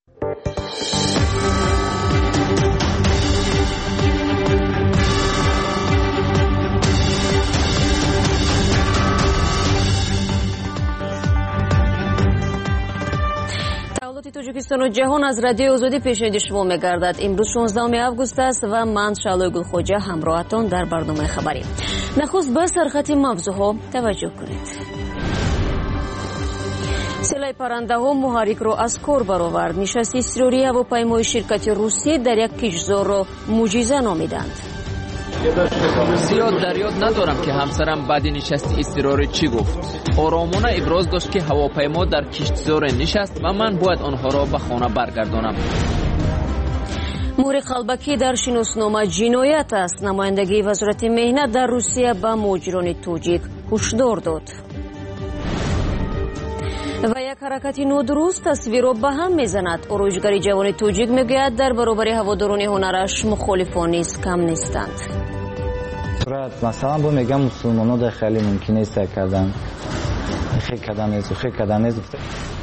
توجیکستان و جهان از رادیوی آزادی پیشنهاد شما می‌گردد. امروز شانزدهم آگوست است و من شعله گلخوجه همراهتان در برنامه خبری. نخست به سرخط موضوعها توجه کنید. سیلای پرنده ها محرک را از کار برآورد. نشست اضطراری هواپیمای شرکت روسیه در یک کشتزار را معجزه نامیدند. زیاد در یاد ندارم که همسرم بعد نشست اضطراری چی گفت. آرامانه ابراز داشت که هواپیما در کشتزار نشست و من باید آنها را به خانه برگردانم. مهر قلبکی در شناسنامه جنایت است. نمایندگی وزارت مهنت در روسیه به مهاجران توجیک هشدار داد. و یک حرکت نادرست تصویر را به هم میزند. آرایشگر جوان توجیک میگوید در برابر هواداران هنرش مخالفان نیز کم نیستند. مثلا با میگم مسلمان‌ها در خیلی ممکنه است کردن خیلی کردن است خیلی کردن است.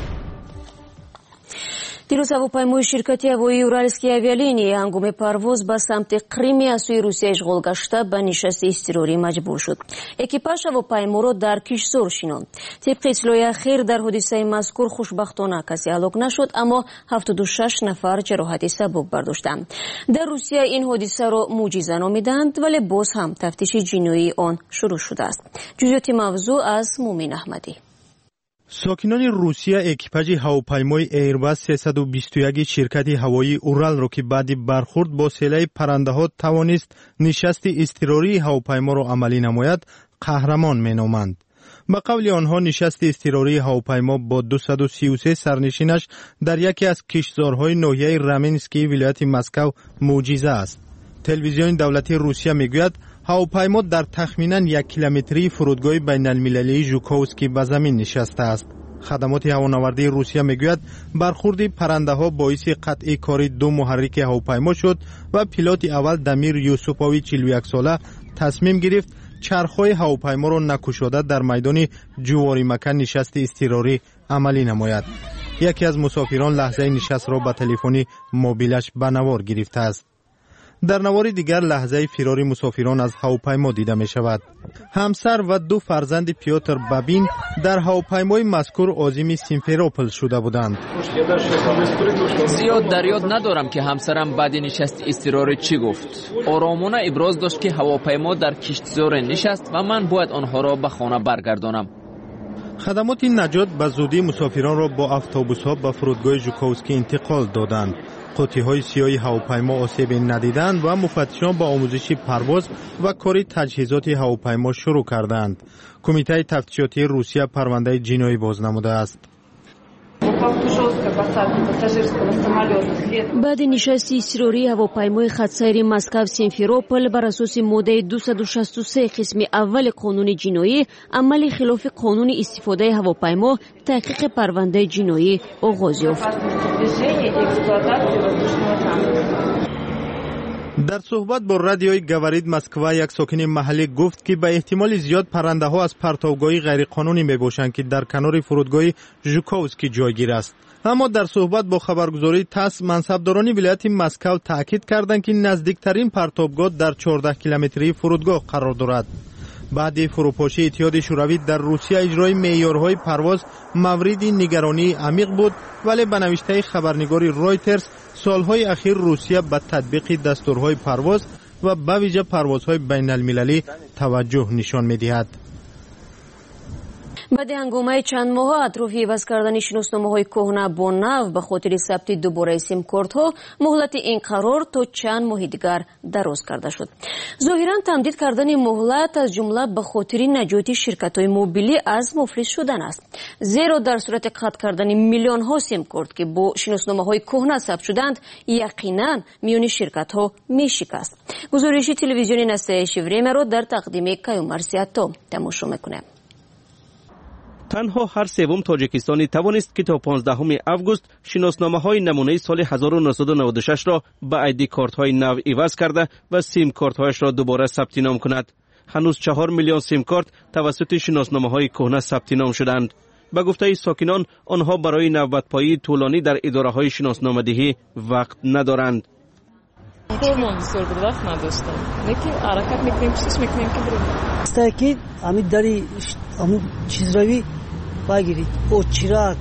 دیروز هواپیمای شرکت هوایی اورالسکی اویالینی هنگام پرواز به سمت قریم از سوی روسیه اشغال گشته به نشست اضطراری مجبور شد. اکیپاژ هواپیما را در کشتزار شناند. طبق اطلاع اخیر در حادثه مذکور خوشبختانه کسی هلاک نشد اما هفتاد و شش نفر جراحت سبک برداشتند. در روسیه این حادثه را معجزه نامیدند ولی باز هم تفتیش جنایی آن شروع شده است. جزئیات موضوع از مومن احمدی. ساکنان روسیه اکیپاژ هواپیمای ایرباس سیصد و بیست و یک شرکت هوایی اورال را که بعد برخورد با سیلای پرنده‌ها توانست نشست اضطراری هواپیما را عملی نماید قهرمان مینامند. به قول آنها نشست اضطراری هواپیما با دویست و سی و سه سرنشینش در یکی از کشتزارهای ناحیه رامنسکی ولایت مسکو معجزه است. تلویزیون دولتی روسیه میگوید هواپیما در تخمینا یک کیلومتری فرودگاه بین المللی ژوکووسکی به زمین نشسته است. خدمات هوانوردی روسیه میگوید برخورد پرنده ها باعث قطع کاری دو محرک هواپیما شد و پیلوت اول دمیر یوسفووی چهل و یک ساله تصمیم گرفت چرخهای هواپیما را نکشاده در میدان جواری مکان نشست اضطراری عملی نماید. یکی از مسافران لحظه نشست را به تلفن موبیلش به نوار گرفته است. در نوار دیگر لحظه فرار مسافران از هواپیما دیده می شود. همسر و دو فرزند پیوتر بابین در هواپیمای مذکور عازم سیمفروپول شده بودند. زیاد در یاد ندارم که همسرم بعد نشست اضطراری چی گفت. آرامانه ابراز داشت که هواپیما در کشتزار نشست و من باید آنها را به خانه برگردانم. خدمات نجات به زودی مسافران را با اتوبوس‌ها به فرودگاه ژوکووسکی انتقال دادند. قوطی‌های سیاه هواپیما آسیب ندیدند و مفتشان با آموزش پرواز و کار تجهیزات هواپیما شروع کردند. کمیته تفتیشاتی روسیه پرونده جنایی بازنموده است. بعد نشست اضطراری هواپیمای خطسیر مسکو سیمفروپول بر اساس ماده دویست و شصت و سه قسم اول قانون جنایی عمل خلاف قانون استفاده هواپیما تحقیق پرونده جنایی آغاز یافت. در صحبت با رادیوی گاورید مسکو یک ساکن محلی گفت که به احتمال زیاد پرنده ها از پرتابگاهی غیرقانونی می باشند که در کنار فرودگاه ژوکووسکی جایگیر است. اما در صحبت با خبرگزاری تاس منصبداران ولایت مسکو تاکید کردند که نزدیکترین پرتابگاه در چهارده کیلومتری فرودگاه قرار دارد. بعد فروپاشی اتحاد شوروی در روسیه اجرای معیارهای پرواز مورد نگرانی عمیق بود، ولی به نوشته خبرنگاری رایترز سالهای اخیر روسیه به تطبیق دستورهای پرواز و به ویژه پروازهای بین المللی توجه نشان می‌دهد. بعد هنگامه چند ماه اطراف عوض کردن شناسنامه‌های کهنه با نو به خاطر ثبت دوباره سیم کارت‌ها مهلت این قرار تا چند ماه دیگر دراز کرده شد. ظاهراً تمدید کردن مهلت از جمله به خاطر نجات شرکت‌های موبیلی از مفلس شدن است. زیرا در صورت قطع کردن میلیون‌ها سیم کارت که با شناسنامه‌های کهنه ثبت شدند یقیناً میان شرکت‌ها میشکست. گزارش تلویزیونی نستایش وریم را در تقدیم کیومرسیاتا تماشا می‌کنیم. تنها هر سوم تاجیکستانی توانست که تا پانزدهم اوگوست شناسنامه‌های نمونه سال هزار و نهصد و نود و شش را به آیدی کارت‌های نو عوض کرده و سیم کارت‌هایش را دوباره ثبت نام کند. هنوز چهار میلیون سیم کارت توسط شناسنامه‌های کهنه ثبت نام شدند. به گفته ساکنان آنها برای نوبت‌پایی طولانی در اداره‌های شناسنامه‌دهی وقت ندارند. وقت نداشتم. نکی حرکت میکنیم چیزش میکنیم که بریم. استاکی امید داری امید چیز روی بگیرید. او چیرات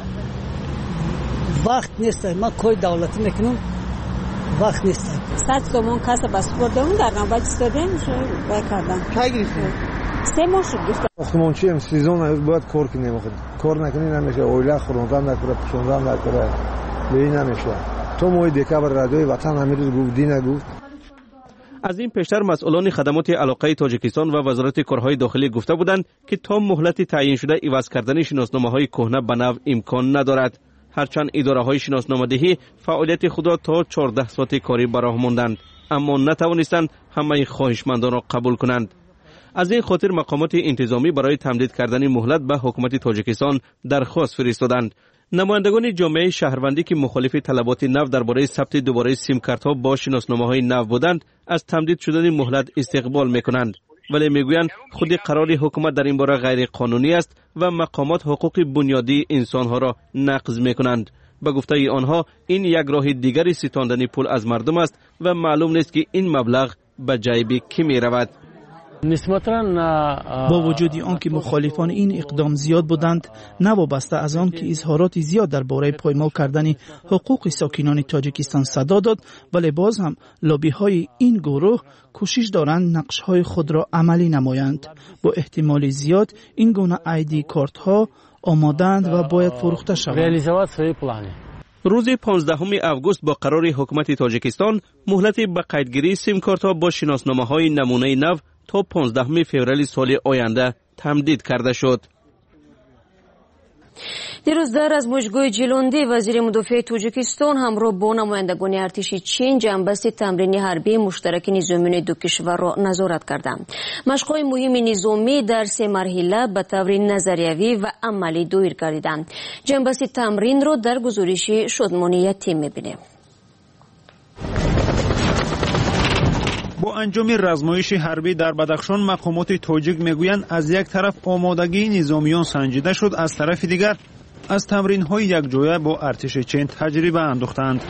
وقت نیست. ما کوی دولتی میکنم وقت نیست. صد تومن کاسه پاسپورتمون در نوبت استادیم باید کردم. کی گرفتیم؟ سه ماه شد گرفتم. وقتی هم سیزون باید کار کنیم. کار نکنی نمیشه. اویلا خوردن نکنه، پسندن نکنه. بی نمیشه. تو موی دکبر رادیوی وطن همیروز گفت دی نگفت. از این پیشتر مسئولان خدمات علاقه تاجیکستان و وزارت کارهای داخلی گفته بودند که تا مهلت تعیین شده عوض کردن شناسنامه‌های کهنه به نو امکان ندارد. هرچند اداره‌های شناسنامه‌دهی فعالیت خود را تا چهارده ساعت کاری براه ماندند، اما نتوانستند همه خواهشمندان را قبول کنند. از این خاطر مقامات انتظامی برای تمدید کردن مهلت به حکومت تاجیکستان درخواست فرستادند. نمایندگان جامعه شهروندی که مخالف طلبات نو درباره ثبت دوباره سیم کارت ها با شناسنامه‌های نو بودند از تمدید شدن مهلت استقبال میکنند، ولی میگویند خود قرار حکومت در این باره غیر قانونی است و مقامات حقوق بنیادی انسان ها را نقض میکنند. به گفته آنها این یک راه دیگری ستاندن پول از مردم است و معلوم نیست که این مبلغ به جیب کی میرود. با وجود آنکه مخالفان این اقدام زیاد بودند، نوابسته از آن که اظهارات زیاد درباره پایمال کردن حقوق ساکنان تاجیکستان صدا داد، ولی باز هم لابی های این گروه کوشش دارند نقش های خود را عملی نمایند. با احتمال زیاد این گونه آیدی کارت ها آمادند و باید فروخته شوند. روز پانزدهم اوگوست با قرار حکومت تاجیکستان مهلت به قیدگیری سیم کارت ها با شناسنامه های نمونه نو تا پانزدهم فوریه سال آینده تمدید کرده شد. دیروز در از مجگوی جیلوندی وزیر مدافع تاجیکستان همراه با نمایندگان ارتش چین جنبست تمرین حربی مشترک نظامیان دو کشور را نظارت کردند. مشق‌های مهم نظامی در سه مرحله به طور نظریوی و عملی دایر گردیدند. جنبست تمرین را در گزارش شادمانی تیم می‌بینیم. با انجام رزمایش حربی در بدخشان مقامات تاجیک میگویند از یک طرف آمادگی نظامیان سنجیده شد، از طرف دیگر از تمرین‌های یک جایه با ارتش چین تجربه انداختند.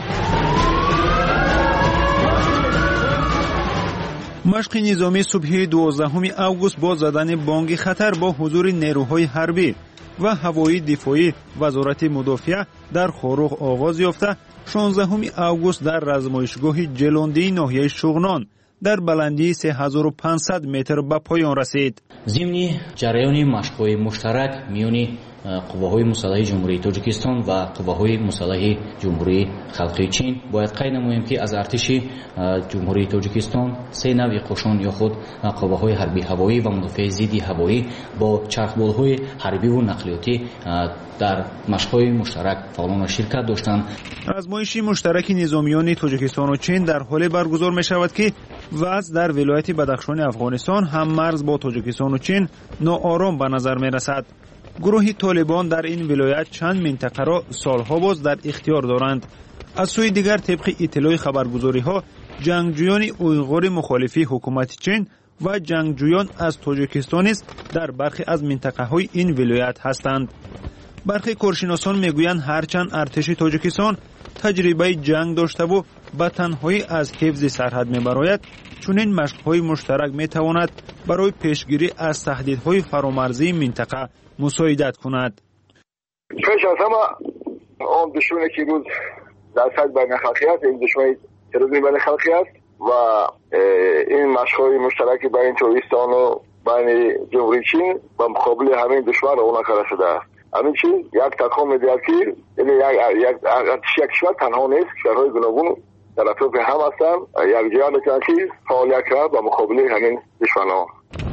مشق نظامی صبح دوازدهم اوگوست با زدن بانگ خطر با حضور نیروهای حربی و هوایی دفاعی وزارت مدافع در خاروخ آغاز یافته، شانزدهم اوگوست در رزمایشگاه جلوندی ناحیه شغنان در بلندی سه هزار و پانصد متر به پایان رسید. ضمن جریان مشق‌های مشترک میان قواهای مسلح جمهوری تاجیکستان و قواهای مسلح جمهوری خلقی چین باید قید نماییم که از ارتش جمهوری تاجیکستان سه نوع قشون یا خود قواهای حربی هوایی و مدافع ضد هوایی با چرخبال‌های حربی و نقلیاتی در مشق‌های مشترک فعالان شرکت داشتند. آزمایش مشترک نظامیان تاجیکستان و چین در حال برگزار می شود که وضع در ولایت بدخشان افغانستان هم مرز با تاجیکستان و چین ناآرام به نظر می رسد. گروه طالبان در این ولایت چند منطقه را سالها باز در اختیار دارند. از سوی دیگر طبق اطلاع خبرگزاری ها جنگجویان اویغور مخالفی حکومت چین و جنگجویان از تاجیکستان است در برخی از منطقه های این ولایت هستند. برخی کارشناسان میگویند هرچند ارتش تاجیکستان تجربه جنگ داشته و به تنهایی از حفظ سرحد میبراید، چنین مشق‌های مشترک میتواند برای پیشگیری از تهدیدهای فرامرزی منطقه مساعدت کند. پیش از همه آن دشمنی که روز در سطح بین خلقی است، این دشمنی تروریسم بین خلقی است و این مشق‌های مشترک بین تاجیکستان و بین جمهوری چین به مقابل همین دشمن رونق کرده شده است. همین چیز یک تکان می‌دهد که یعنی یک یک کشور تنها نیست، کشورهای گوناگون در اطراف هم هستند، یک جهان که فعالیت کرد به مقابل همین دشمنان.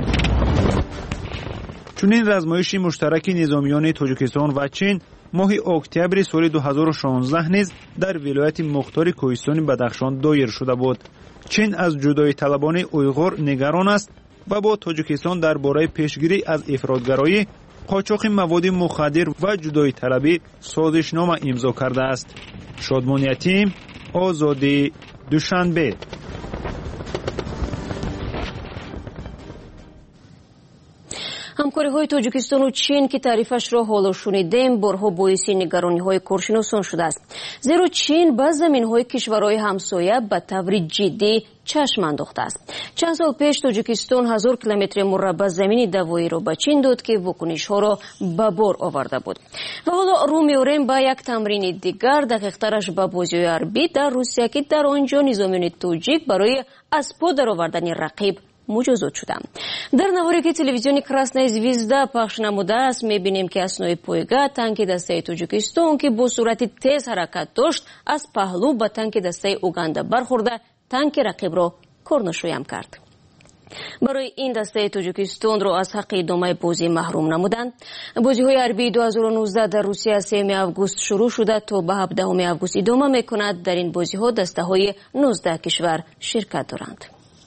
چنین رزمایش مشترک نظامیان تاجیکستان و چین ماه اکتبر سال دو هزار و شانزده نیز در ولایت مختار کوهستان بدخشان دایر شده بود. چین از جدایی طلبان اویغور نگران است و با تاجیکستان درباره پیشگیری از افراطگرایی، قاچاق مواد مخدر و جدایی طلبی سازشنامه امضا کرده است. شادمان یتیم، آزادی، دوشنبه. همکاری های تاجیکستان و چین که تعریفش را حالا شنیدیم بارها باعث نگرانی های کارشناسان شده است، زیرا چین به زمین های کشورهای همسایه به طور جدی چشم انداخته است. چند سال پیش تاجیکستان هزار کیلومتر مربع زمین دوایی را به چین داد که واکنش ها را به بار آورده بود. و حالا رو می‌آوریم به یک تمرین دیگر، دقیق‌ترش به بازی حربی در روسیه که در آنجا نظامیان تاجیک برای از پا درآوردن رقیب مجازات شدند. در نواری که تلویزیون کراسنای زویزدا پخش نموده است می‌بینیم که اثنای پایگاه تانک دسته تاجیکستان که با سرعت تیز حرکت داشت از پهلو به تانک دسته اوگاندا برخورده تانک رقیب را کورنشویم کرد. برای این دسته تاجیکستان را از حق ادامه بازی محروم نمودند. بازی های حربی دو هزار و نوزده در روسیه سوم آگوست شروع شده تا به هفدهم آگوست ادامه می‌کند. در این بازی ها دسته های نوزده کشور شرکت دارند.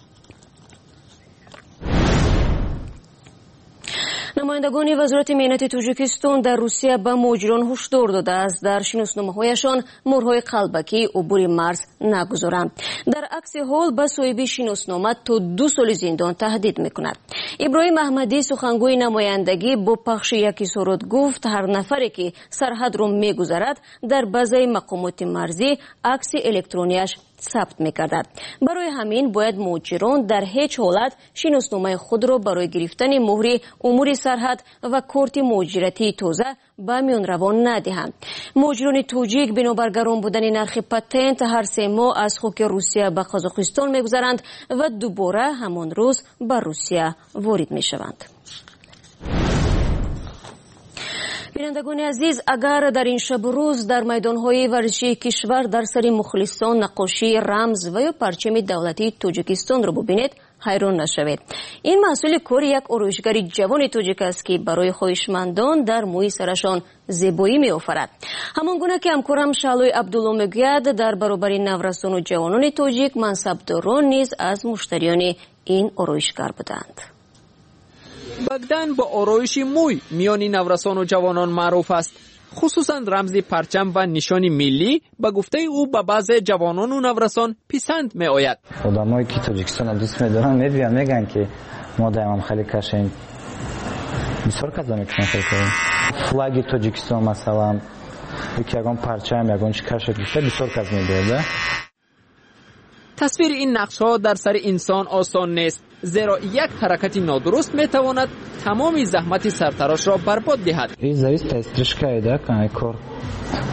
نمایندگان وزارت مهنت تاجیکستان در روسیه به مهاجران هشدار داده است در شناسنامه‌هایشان مهرهای قلبکی عبور مرز نگذارند. در عکس حال به صاحب شناسنامه تا دو سال زندان تهدید می‌کند. ابراهیم احمدی سخنگوی نمایندگی با پخش یک اظهارات گفت هر نفری که سرحد را می‌گذرد در بازار مقامات مرزی عکس الکترونیش ثبت می‌کردند. برای همین باید مهاجران در هیچ حالت شناسنامه خود را برای گرفتن مهر امور سرحد و کارت مهاجرتی تازه به میان روان ندهند. مهاجران تاجیک بنابر گران بودن نرخ پتنت هر سه ماه از خاک روسیه به قزاقستان می‌گذرند و دوباره همان روز به روسیه وارد می‌شوند. بینندگان عزیز، اگر در این شب روز در میدانهای ورزشی کشور در سر مخلصان نقاشی رمز و یا پرچم دولتی تاجیکستان را ببینید حیران نشوید. این محصول کار یک آرایشگر جوان تاجیک است که برای خواهشمندان در موی سرشان زیبایی می آفرد. همان گونه که همکارم شعلوی عبدالله میگوید در برابر نورسان و جوانان تاجیک منصبداران نیز از مشتریان این آرایشگر بودند. بگدن با آرایش موی میان نورسان و جوانان معروف است. خصوصا رمز پرچم و نشان ملی به گفته او به بعض جوانان و نورسان پسند می آید. آدمایی که تاجیکستان دوست می‌دارن می‌بینن میگن که ما دائما خیلی کشیم. بسیار کسا میکنن خیلی فلاگ تاجیکستان مثلا یکی یکان پرچم یکان چی کشف میشه بسیار کس می‌داره. تصویر این نقش‌ها در سر انسان آسان نیست، زیرا یک حرکت نادرست میتواند تمام زحمت سرتراش را برباد دهد. این зависит от стрижка да کنه کار.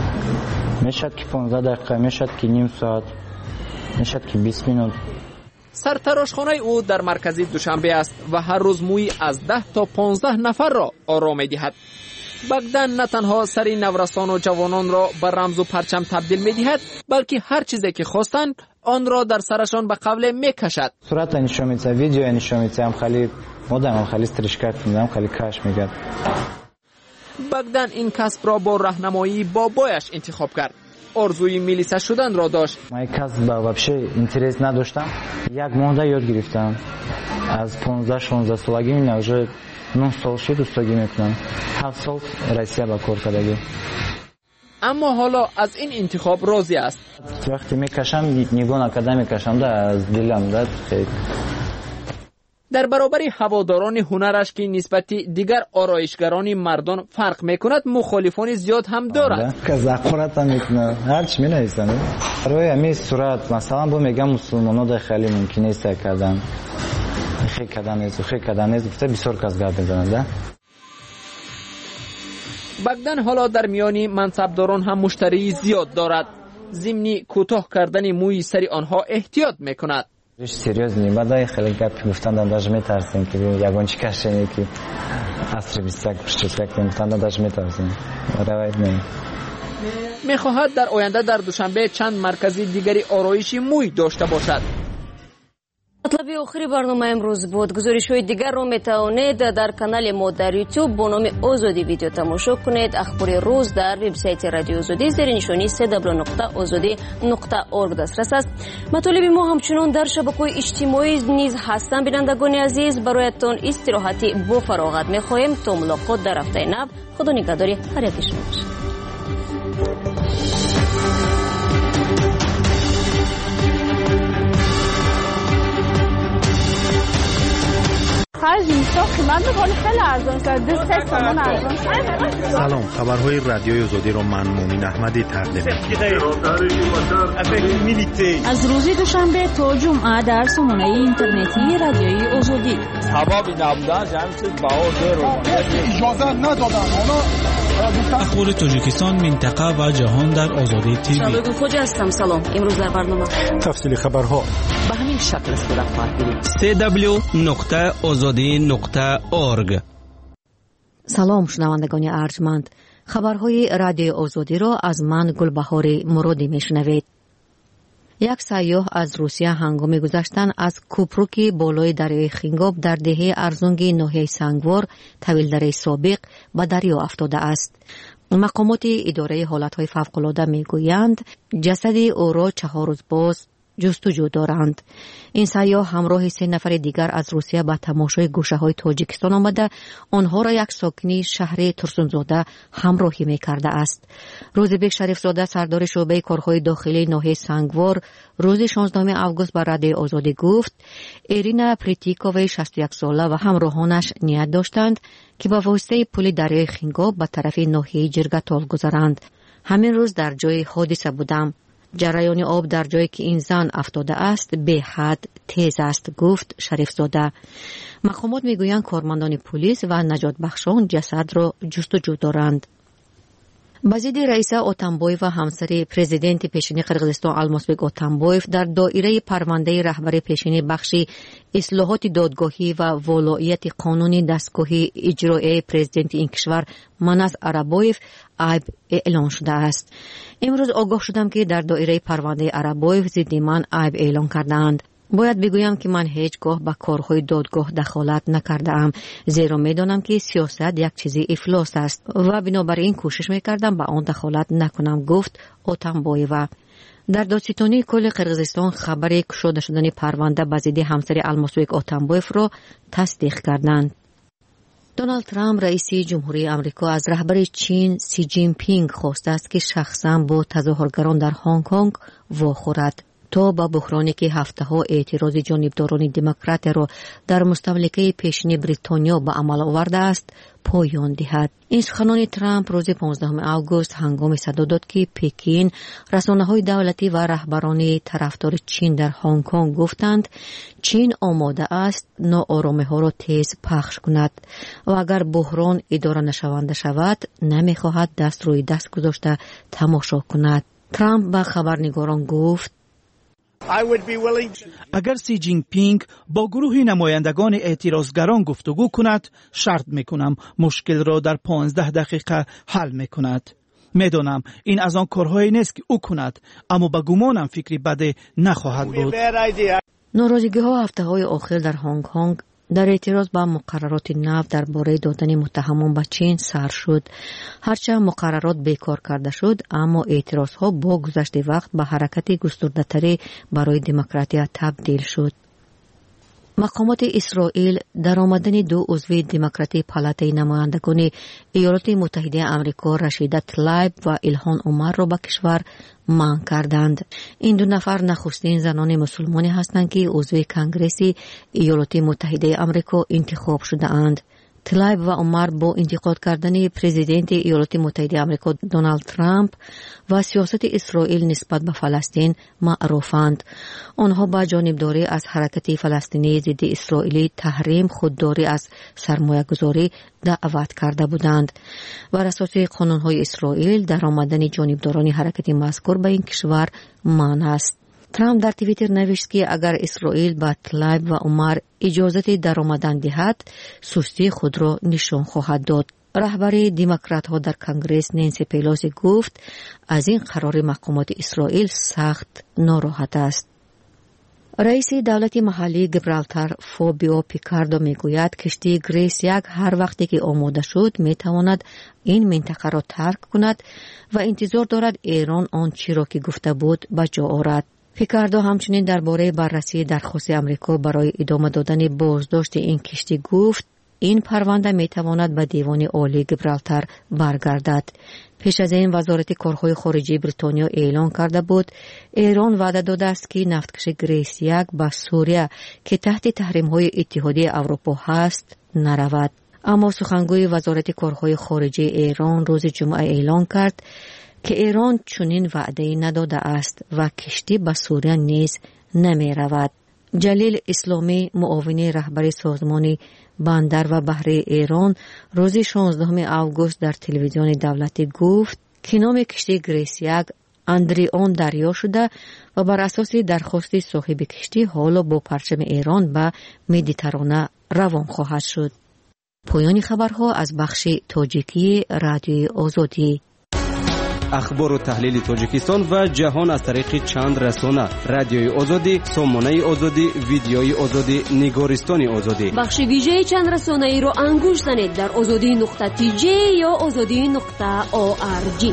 میشد که پانزده دقیقه، میشد که نیم ساعت، میشد که بیست минут. سرتراشخانه او در مرکز دوشنبه است و هر روز موی از ده تا پانزده نفر را آرام می‌دهد. بگدن نه تنها سری نورسان و جوانان را به رمز و پرچم تبدیل می‌دهد، بلکه هر چیزی که خواستند آن را در سرشان به قبله می‌کشد. صورت نشون می‌ده، ویدیو نشون می‌ده، هم خیلی مدام خیلی استرشکات می‌دم، خیلی کاش می‌گرد. بگدن این کسب را با راهنمایی بابایش انتخاب کرد. آرزوی میلیسا شدن را داشت. من کسب با вообще اینترس نداشتم. یک ماه یاد گرفتم. از پانزده شانزده سالگی من уже نه سال شد استادی میکنم. هفت سال روسیه با کار کردم. اما حالا از این انتخاب راضی است. وقتی میکشم نگاه نکردم میکشم ده از دلم ده خیلی. در برابر هواداران هنرش که نسبت دیگر آرایشگران مردان فرق میکند مخالفان زیاد هم دارد. که زخورت هم میکنه هر چی مینویسن روی همین صورت مثلا با میگم مسلمان‌ها ده خیلی ممکنه است کردن خیلی کردن است خیلی کردن است بسیار کس گرد میزنند. بگدن حالا در میانی منصبداران هم مشتری زیاد دارد. ضمن کوتاه کردن موی سری آنها احتیاط میکند. ریش سریوز نیم بعد خیلی گپی گفتن داشت میترسیم که یگان چی کشنی که عصر بیست و یک پشت یک گفتن داشت میترسیم روایت نمی میخواهد در آینده در دوشنبه چند مرکزی دیگری آرایشی موی داشته باشد. مطلب آخری برنامه امروز بود. گزارش‌های دیگر را میتوانید در کانال ما در یوتیوب با نام آزادی ویدیو تماشا کنید. اخبار روز در وبسایت رادیو آزادی زیر نشانی دبلیو نقطه آزادی نقطه اورگ دسترس است. مطالب ما همچنان در شبکه‌های اجتماعی نیز هستند. بینندگان عزیز برایتان استراحتی با فراغت می‌خواهیم تا ملاقات در هفته نو. خدا نگهداری هر یک شما باشد. سلام، خبرهای رادیوی آزادی را من مومن احمدی تقدیم می‌کنم. از روز دوشنبه تا جمعه در سامانه اینترنتی رادیوی آزادی. سبب نبودن جمعیت بهادر رو اجازه ندادن. اخبار تاجیکستان، منطقه و جهان در آزادی تیوی. شبکه خوجا هستم. سلام. امروز در برنامه تفصیل خبرها به همین شکل است. در فارسی سی دبلیو نقطه آزادی نقطه اورگ. سلام شنوندگان ارجمند، خبرهای رادیو آزادی را از من گلبهار مرادی میشنوید. یک سیاح از روسیه هنگام گذشتن از کوپروکی بالای دریای خینگاب در دهه ارزونگی ناحیه سنگوار طویل دره سابق به دریا افتاده است. مقامات اداره حالتهای فوق‌العاده میگویند جسد او را چهار روز باز جستجو دارند. این سیاح همراه سه نفر دیگر از روسیه به تماشای گوشه‌های تاجیکستان آمده، آنها را یک ساکنی شهر ترسونزاده همراهی می‌کرده است. روزبک شریفزاده سردار شعبه کارهای داخلی ناحیه سنگوار روز شانزدهم آگوست بر رادیو آزادی گفت ایرینا پریتیکووا شصت و یک ساله و همراهانش نیت داشتند که با واسطه پل دریای خینگاب به طرف ناحیه جرگتال گذرند. همین روز در جای حادثه بودم. جریان آب در جایی که این زن افتاده است به حد تیز است، گفت شریفزاده. مقامات میگویند کارمندان پلیس و نجات بخشان جسد را جستجو دارند. بازدید رئیس اتنبایف و همسر پرزیدنت پیشین قرقیزستان المازبک اتنبایف در دایره پرونده رهبر پیشین بخش اصلاحات دادگاهی و ولایت قانونی دستگاه اجرایی پرزیدنت این کشور مناس عربایف عیب اعلان شده است. امروز آگاه شدم که در دایره پرونده عربایف ضد من عیب اعلان کردند. باید بگویم که من هیچگاه به کارهای دادگاه دخالت نکرده ام، زیرا میدانم که سیاست یک چیزی افلاس است و بنابراین کوشش میکردم به آن دخالت نکنم، گفت اتنبایوا. در دادستانی کل قرقیزستان خبر گشوده شدن پرونده به ضد همسر المازبک اتنبایف را تصدیق کردند. دونالد ترامپ رئیس جمهوری آمریکا از رهبر چین سی جین پینگ خواسته است که شخصاً با تظاهرگران در هنگ کنگ واخورد تا با بحرانی که هفته‌ها اعتراض جانبداران دموکرات را در مستملکه پیشین بریتانیا به عمل آورده است پایان دهد. این سخنان ترامپ روز پانزدهم آگوست هنگام صدا داد که پکین، رسانه‌های دولتی و رهبران طرفدار چین در هنگ کنگ گفتند چین آماده است ناآرامی‌ها را تیز پخش کند و اگر بحران اداره نشونده شود نمی‌خواهد دست روی دست گذاشته تماشا کند. ترامپ به خبرنگاران گفت اگر سی جین پینگ با گروه نمایندگان اعتراضگران گفتگو کند، شرط میکنم مشکل را در پانزده دقیقه حل میکند. میدانم این از آن کارهایی نیست که او کند، اما به گمانم فکری بده نخواهد بود. ناراضگی ها هفته های آخر در هنگ کنگ در اعتراض به مقررات نو درباره دادن متهمان به چین سر شد. هرچند مقررات بیکار کرده شد، اما اعتراض ها با گذشت وقت به حرکت گسترده‌تری برای دموکراسی تبدیل شد. مقامات اسرائیل در آمدن دو عضو دموکراتی پالاتای نمایندگان ایالات متحده آمریکا رشیده طلایب و ایلهان عمر را به کشور منع کردند. این دو نفر نخستین زنان مسلمانی هستند که عضو کنگره ایالات متحده آمریکا انتخاب شده اند. طلایب و عمر با انتقاد کردن پرزیدنت ایالات متحده آمریکا دونالد ترامپ و سیاست اسرائیل نسبت به فلسطین معروفند. آنها با جانبداری از حرکت فلسطینی ضد اسرائیلی تحریم خودداری از سرمایه گذاری دعوت کرده بودند. بر اساس قانون‌های اسرائیل در آمدن جانبداران حرکت مذکور به این کشور مانع است. ترامپ در توییتر نوشت که اگر اسرائیل با طلایب و عمر اجازه در آمدن دهد، سستی خود را نشان خواهد داد. رهبر دموکرات ها در کنگره نانسی پلوسی گفت از این قرار مقامات اسرائیل سخت ناراحت است. رئیس دولت محلی گبرالتار فابیو پیکاردو میگوید کشتی گریس یک هر وقتی که آماده شد میتواند این منطقه را ترک کند و انتظار دارد ایران آنچه را که گفته بود به جا آورد. پیکاردو همچنین درباره بررسی درخواست امریکا برای ادامه دادن بازداشت این کشتی گفت این پرونده میتواند به دیوان عالی گبرالتار برگردد. پیش از این وزارت کارهای خارجه بریتانیا اعلان کرده بود ایران وعده داده است که نفتکش گریس یک به سوریه که تحت تحریم‌های اتحادیه اروپا هست نرود. اما سخنگوی وزارت کارهای خارجه ایران روز جمعه اعلان کرد که ایران چنین وعده نداده است و کشتی به سوریه نیز نمی رود. جلیل اسلامی معاون رهبر سازمان بندر و بحری ایران روز شانزدهم آگوست در تلویزیون دولتی گفت که نام کشتی گریس یک اندریان دریا شده و بر اساس درخواست صاحب کشتی حالا با پرچم ایران به مدیترانه روان خواهد شد. پایان خبرها از بخش تاجیکی رادیوی آزادی. اخبار و تحلیل تاجیکستان و جهان از طریق چند رسانه: رادیوی آزادی، سامانه آزادی، ویدیوی آزادی، نگارستان آزادی. بخش ویژه چند رسانه ای رو انگوش زنید در آزادی نقطه تی جی یا آزادی نقطه او آر جی.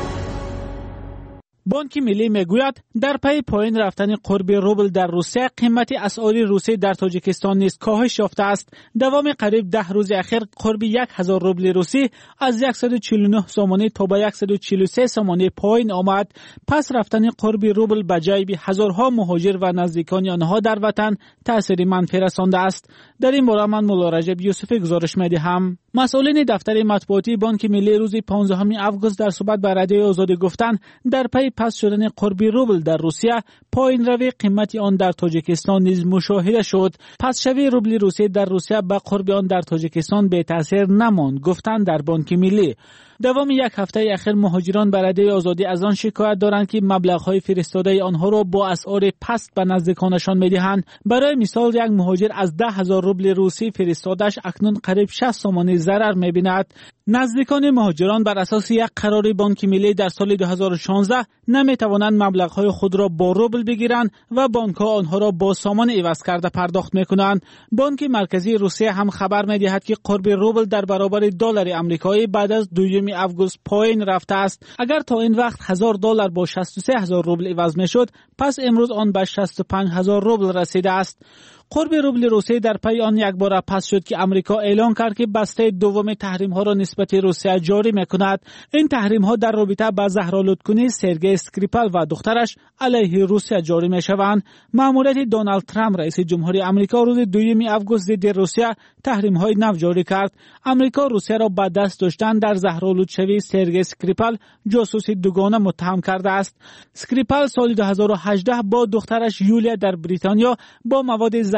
بانک ملی میگوید در پی پایین رفتن قرب روبل در روسیه قیمت اسعار روسی در تاجیکستان نیز کاهش یافته است. دوام قریب ده روز اخیر قرب یک هزار روبل روسی از صد و چهل و نه سامانه تا به صد و چهل و سه سامانه پایین آمد. پس رفتن قرب روبل به جیب هزارها مهاجر و نزدیکان آنها در وطن تأثیر منفی رسانده است. در این باره من مولا رجب یوسفی گزارش می‌دهم. مسئولین دفتر مطبوعاتی بانک ملی روز پانزدهم آگوست در صحبت با رادیوی آزادی گفتند در پی پس شدن قرب روبل در روسیه پایین روی قیمت آن در تاجیکستان نیز مشاهده شد. پس شوی روبل روسی در روسیه به قرب آن در تاجیکستان به تاثیر نماند، گفتند در بانک ملی. دوام یک هفته اخیر مهاجران به رادیوی آزادی از آن شکایت دارند که مبلغ‌های فرستاده آنها را با اسعار پست به نزدیکانشان می‌دهند. برای مثال یک مهاجر از ده هزار روبل روسی فرستاده‌اش اکنون قریب شصت سامانه ضرر می‌بیند. نزدیکان مهاجران بر اساس یک قرار بانک ملی در سال دو هزار و شانزده نمی‌توانند مبلغ‌های خود را با روبل بگیرند و بانک‌ها آنها را با سامان عوض کرده پرداخت می‌کنند. بانک مرکزی روسیه هم خبر می‌دهد که قرب روبل در برابر دلار آمریکایی بعد از دوم آگوست پایین رفته است. اگر تا این وقت هزار دلار با شصت و سه هزار روبل عوض می‌شد، پس امروز آن به شصت و پنج هزار روبل رسیده است. قرب روبل روسی در پی آن یک بار پس شد که امریکا اعلان کرد که بسته دوم تحریم ها را نسبت روسیه جاری میکند. این تحریم ها در رابطه با زهرآلودکنی سرگئی اسکریپال و دخترش علیه روسیه جاری میشوند. مأموریت دونالد ترامپ رئیس جمهوری آمریکا روز دوم آگوست ضد روسیه تحریم های نو جاری کرد. امریکا روسیه را با دست داشتن در زهرآلود شوی سرگئی اسکریپال جاسوسی دوگانه متهم کرده است. اسکریپال سال دو هزار و هجده با دخترش یولیا در بریتانیا با مواد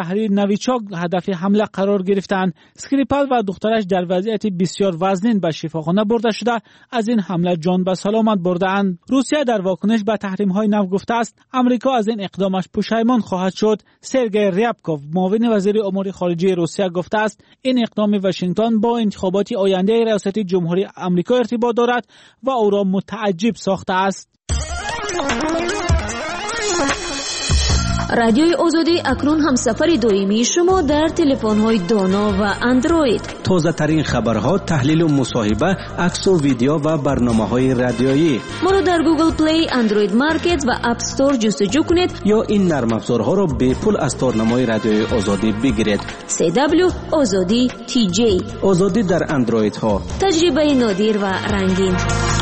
زهری نویچاک هدف حمله قرار گرفتند. اسکریپال و دخترش در وضعیت بسیار وزنین به شفاخانه برده شده از این حمله جان به سلامت برده‌اند. روسیه در واکنش به تحریم‌های نو گفته است آمریکا از این اقدامش پشیمان خواهد شد. سرگئی ریابکوف معاون وزیر امور خارجه روسیه گفته است این اقدام واشنگتن با انتخابات آینده ریاست جمهوری آمریکا ارتباط دارد و او را متعجب ساخته است. رادیوی آزادی اکنون همسفر دائمی شما در تلفن‌های دانا و اندروید. تازه ترین خبرها، تحلیل و مصاحبه، عکس و ویدیو و برنامه‌های رادیویی. ما را در گوگل پلی، اندروید مارکت و اپ استور جستجو کنید یا این نرم افزارها را به پول از تارنمای رادیوی آزادی بگیرید. سی دبلیو آزادی تی جی. آزادی در اندروید ها. تجربه نادر و رنگین.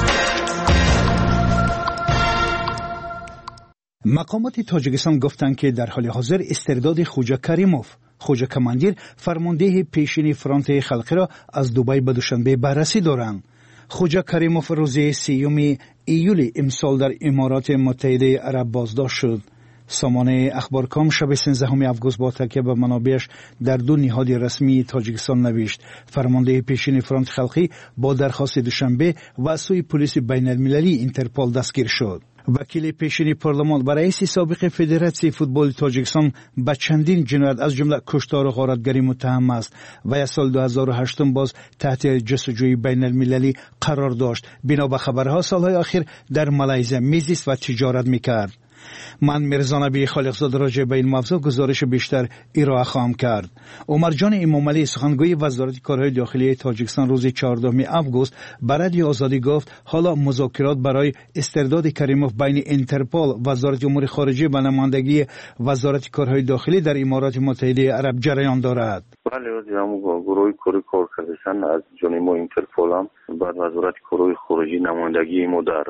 مقامات تاجیکستان گفتند که در حال حاضر استرداد خوجا کریموف، خوجا کماندیر فرمانده پیشین فرانت خلقی را از دبی به دوشنبه بررسی دارند. خوجا کریموف روز سیوم ایول امسال در امارات متحده عرب بازداشت شد. سامانه اخبارکام شب سیزدهم آگوست با تکیه به منابعش در دو نهاد رسمی تاجیکستان نوشت فرمانده پیشین فرانت خلقی با درخواست دوشنبه و سوی پلیس بین المللی اینترپول دستگیر شد. وکیل پیشین پارلمان و رئیس سابق فدراسیون فوتبال تاجیکستان به چندین جنایت از جمله کشتار و غارتگری متهم است و از سال دو هزار و هشت باز تحت جستجوی بین المللی قرار داشت. بنا به خبرها سالهای اخیر در مالایزیا میزیست و تجارت میکرد. من میرزا نبی خالقزاده راجع به این موضوع گزارش بیشتر ارائه خواهم کرد. عمر جان امامعلی سخنگوی وزارت کارهای داخلی تاجیکستان روز چهاردهم آگوست به رادیو آزادی گفت حالا مذاکرات برای استرداد کریموف بین اینترپول، وزارت امور خارجه و نمایندگی وزارت کارهای داخلی در امارات متحده عرب جریان دارد. بله، از همون گروه کاری کار کردن از جانب ما اینترپول هم بعد وزارت کارهای خارجه نمایندگی ما در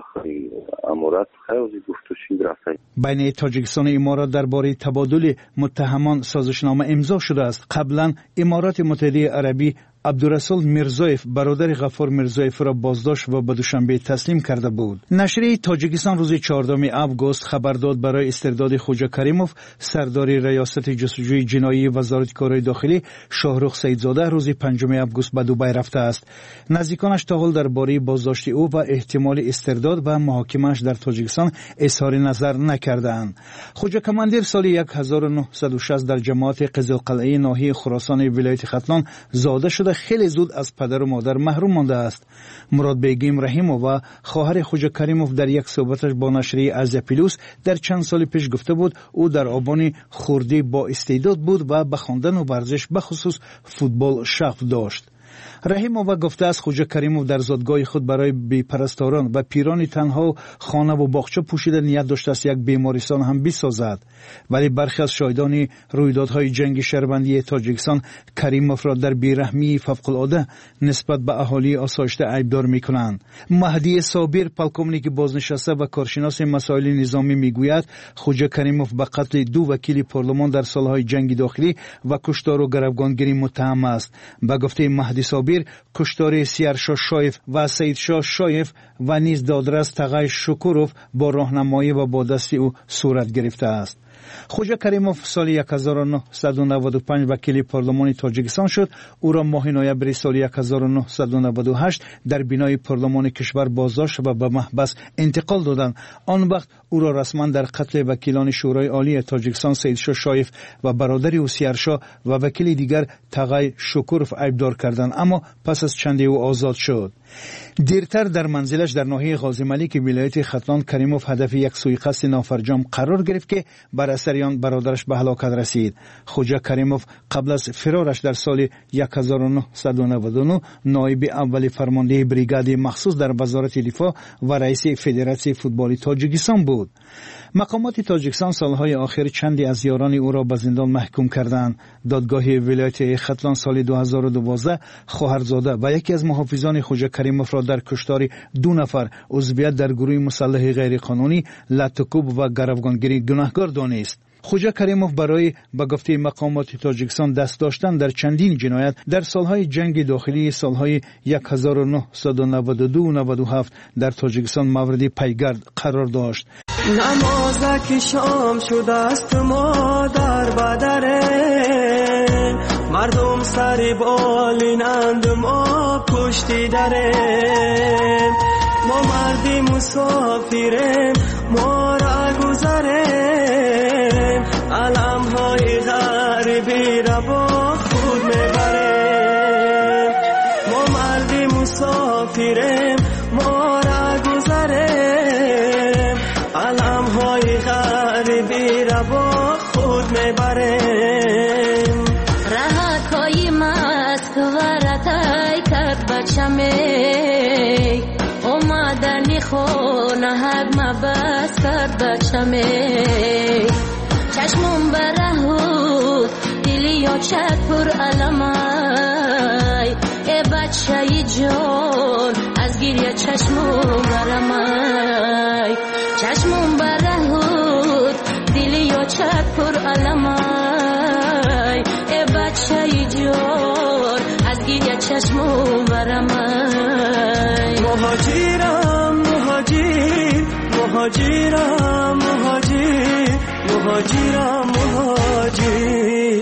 امارات خیلی گفتگو رفته. بین تاجیکستان و امارات درباره تبادل متهمان سازشنامه امضا شده است. قبلا امارات متحده عربی عبدالرسول میرزایف برادر غفار میرزایف را بازداشت و به دوشنبه تسلیم کرده بود. نشریه تاجیکستان روز چهاردهم آگوست خبر داد برای استرداد خوجا کریموف سردار ریاست جستجوی جنایی وزارت کارهای داخلی شاهرخ سیدزاده روز پنجم آگوست به دبی رفته است. نزدیکانش تا حال درباره بازداشت او و احتمال استرداد و محاکمه‌اش در تاجیکستان اظهار نظر نکردند. خوجا کماندیر سال هزار و نهصد و شصت در جماعت قزلقلعه ناحیه خراسان ولایت ختلان زاده شده خیلی زود از پدر و مادر محروم مانده است. مراد بیگم رحیمو و خواهر خوجا کریموف در یک صحبتش با نشریه آزیا پلوس در چند سال پیش گفته بود او در آبان خردی با استعداد بود و به خواندن و ورزش به خصوص فوتبال شغف داشت. رحیمووا گفته است خوجا کریموف در زادگاه خود برای بیپرستاران و پیران تنها خانه و باغچه پوشیده نیت داشته است یک بیمارستان هم بسازد، ولی برخی از شاهدان رویدادهای جنگ شهروندی تاجیکستان کریموف را در بیرحمی فوق‌العاده نسبت به اهالی آسایشته عیبدار می‌کنند. مهدی صابر پلکومنیک بازنشسته و کارشناس مسائل نظامی میگوید خوجا کریموف به قتل دو وکیل پارلمان در سالهای جنگ داخلی و کشتار و گروگانگیری متهم است. به گفته مهدی صابر کشتار سیارشاه شایف و سید شاه شایف و نیز دادرس تقای شکروف با راهنمایی و با دست او صورت گرفته است. خوجا کریموف سال هزار و نهصد و نود و پنج وکیل پارلمان تاجیکستان شد. او را ماه نوامبر سال هزار و نهصد و نود و هشت در بینای پارلمان کشور بازداشت و به محبس انتقال دادند. آن وقت او را رسما در قتل وکیلان شورای عالی تاجیکستان سید شاه شایف و برادر او سیارشاه و وکیل دیگر تقای شکروف عیبدار کردند، اما پس از چندی او آزاد شد. دیرتر در منزلش در ناحیه غازی ملک ولایت ختلان کریموف هدف یک سوءقصد نافرجام قرار گرفت که بر اثر آن برادرش به هلاکت رسید. خوجا کریموف قبل از فرارش در سال هزار و نهصد و نود و نه نایب اول فرمانده بریگاد مخصوص در وزارت دفاع و رئیس فدراسیون فوتبال تاجیکستان بود. مقامات تاجیکستان سالهای آخر چندی از یاران او را به زندان محکوم کردند. دادگاه ولایت ختلان سال دو هزار و دوازده خواهرزاده و یکی از محافظان خوجا کریموف را در کشتار دو نفر عضویت در گروه مسلح غیرقانونی لطکوب و گروگانگیری گناهکار دانست. خوجا کریموف برای به گفته مقامات تاجیکستان دست داشتن در چندین جنایت در سالهای جنگ داخلی سالهای هزار و نهصد و نود و دو و نود و هفت در تاجیکستان مورد پیگرد قرار داشت. نمازک شام شده است مادر بدره مردم سری بالینند ما پشتی دره ما مردی مسافریم ما را گذریم علم های غریبی را با خود میبریم ما مردی مسافریم ما را گذریم علم های غریبی را با خود میبریم رهک های مست و رتای کرد بچمه اومدنی خونه حق مبست کرد بچمه چشمون برهود دلی یا چک پر علمای ای بچه جان از گریه چشمون برمای چشمون برهود دلی یا چک پر علمای ای بچه جان از گریه چشمون برمای مهاجرم مهاجر مهاجرم مهاجر مهاجرم مهاجر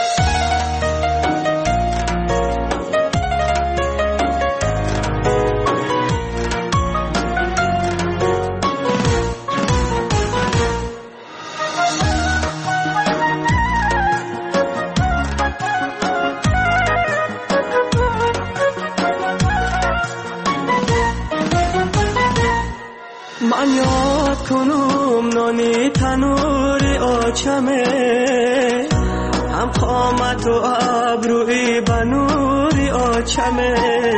من یاد کنم نانی تنوری آچمه هم قامت و ابروی بنوری آچمه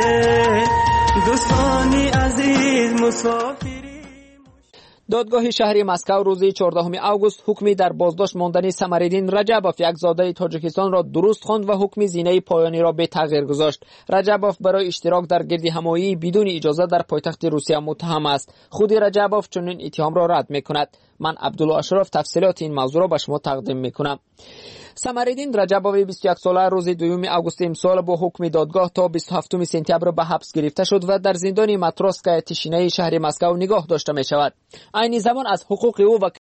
دوستانی عزیز مسافری. دادگاه شهری مسکو روز چهاردهم آگوست حکمی در بازداشت ماندن سمرالدین رجبوف یک زاده تاجیکستان را درست خواند و حکم زینه پایانی را به تغییر گذاشت. رجبوف برای اشتراک در گردهمایی بدون اجازه در پایتخت روسیه متهم است. خود رجبوف چنین اتهام را رد می‌کند. من عبدالله اشرف تفصیلات این موضوع را به شما تقدیم می‌کنم. سمرالدین رجبوف بیست و یک ساله روز دوم آگوست امسال با حکم دادگاه تا بیست و هفتم سپتامبر به حبس گرفته شد و در زندان ماتروسکای تشینه شهر مسکو نگاه داشته می شود. عین زمان از حقوق او و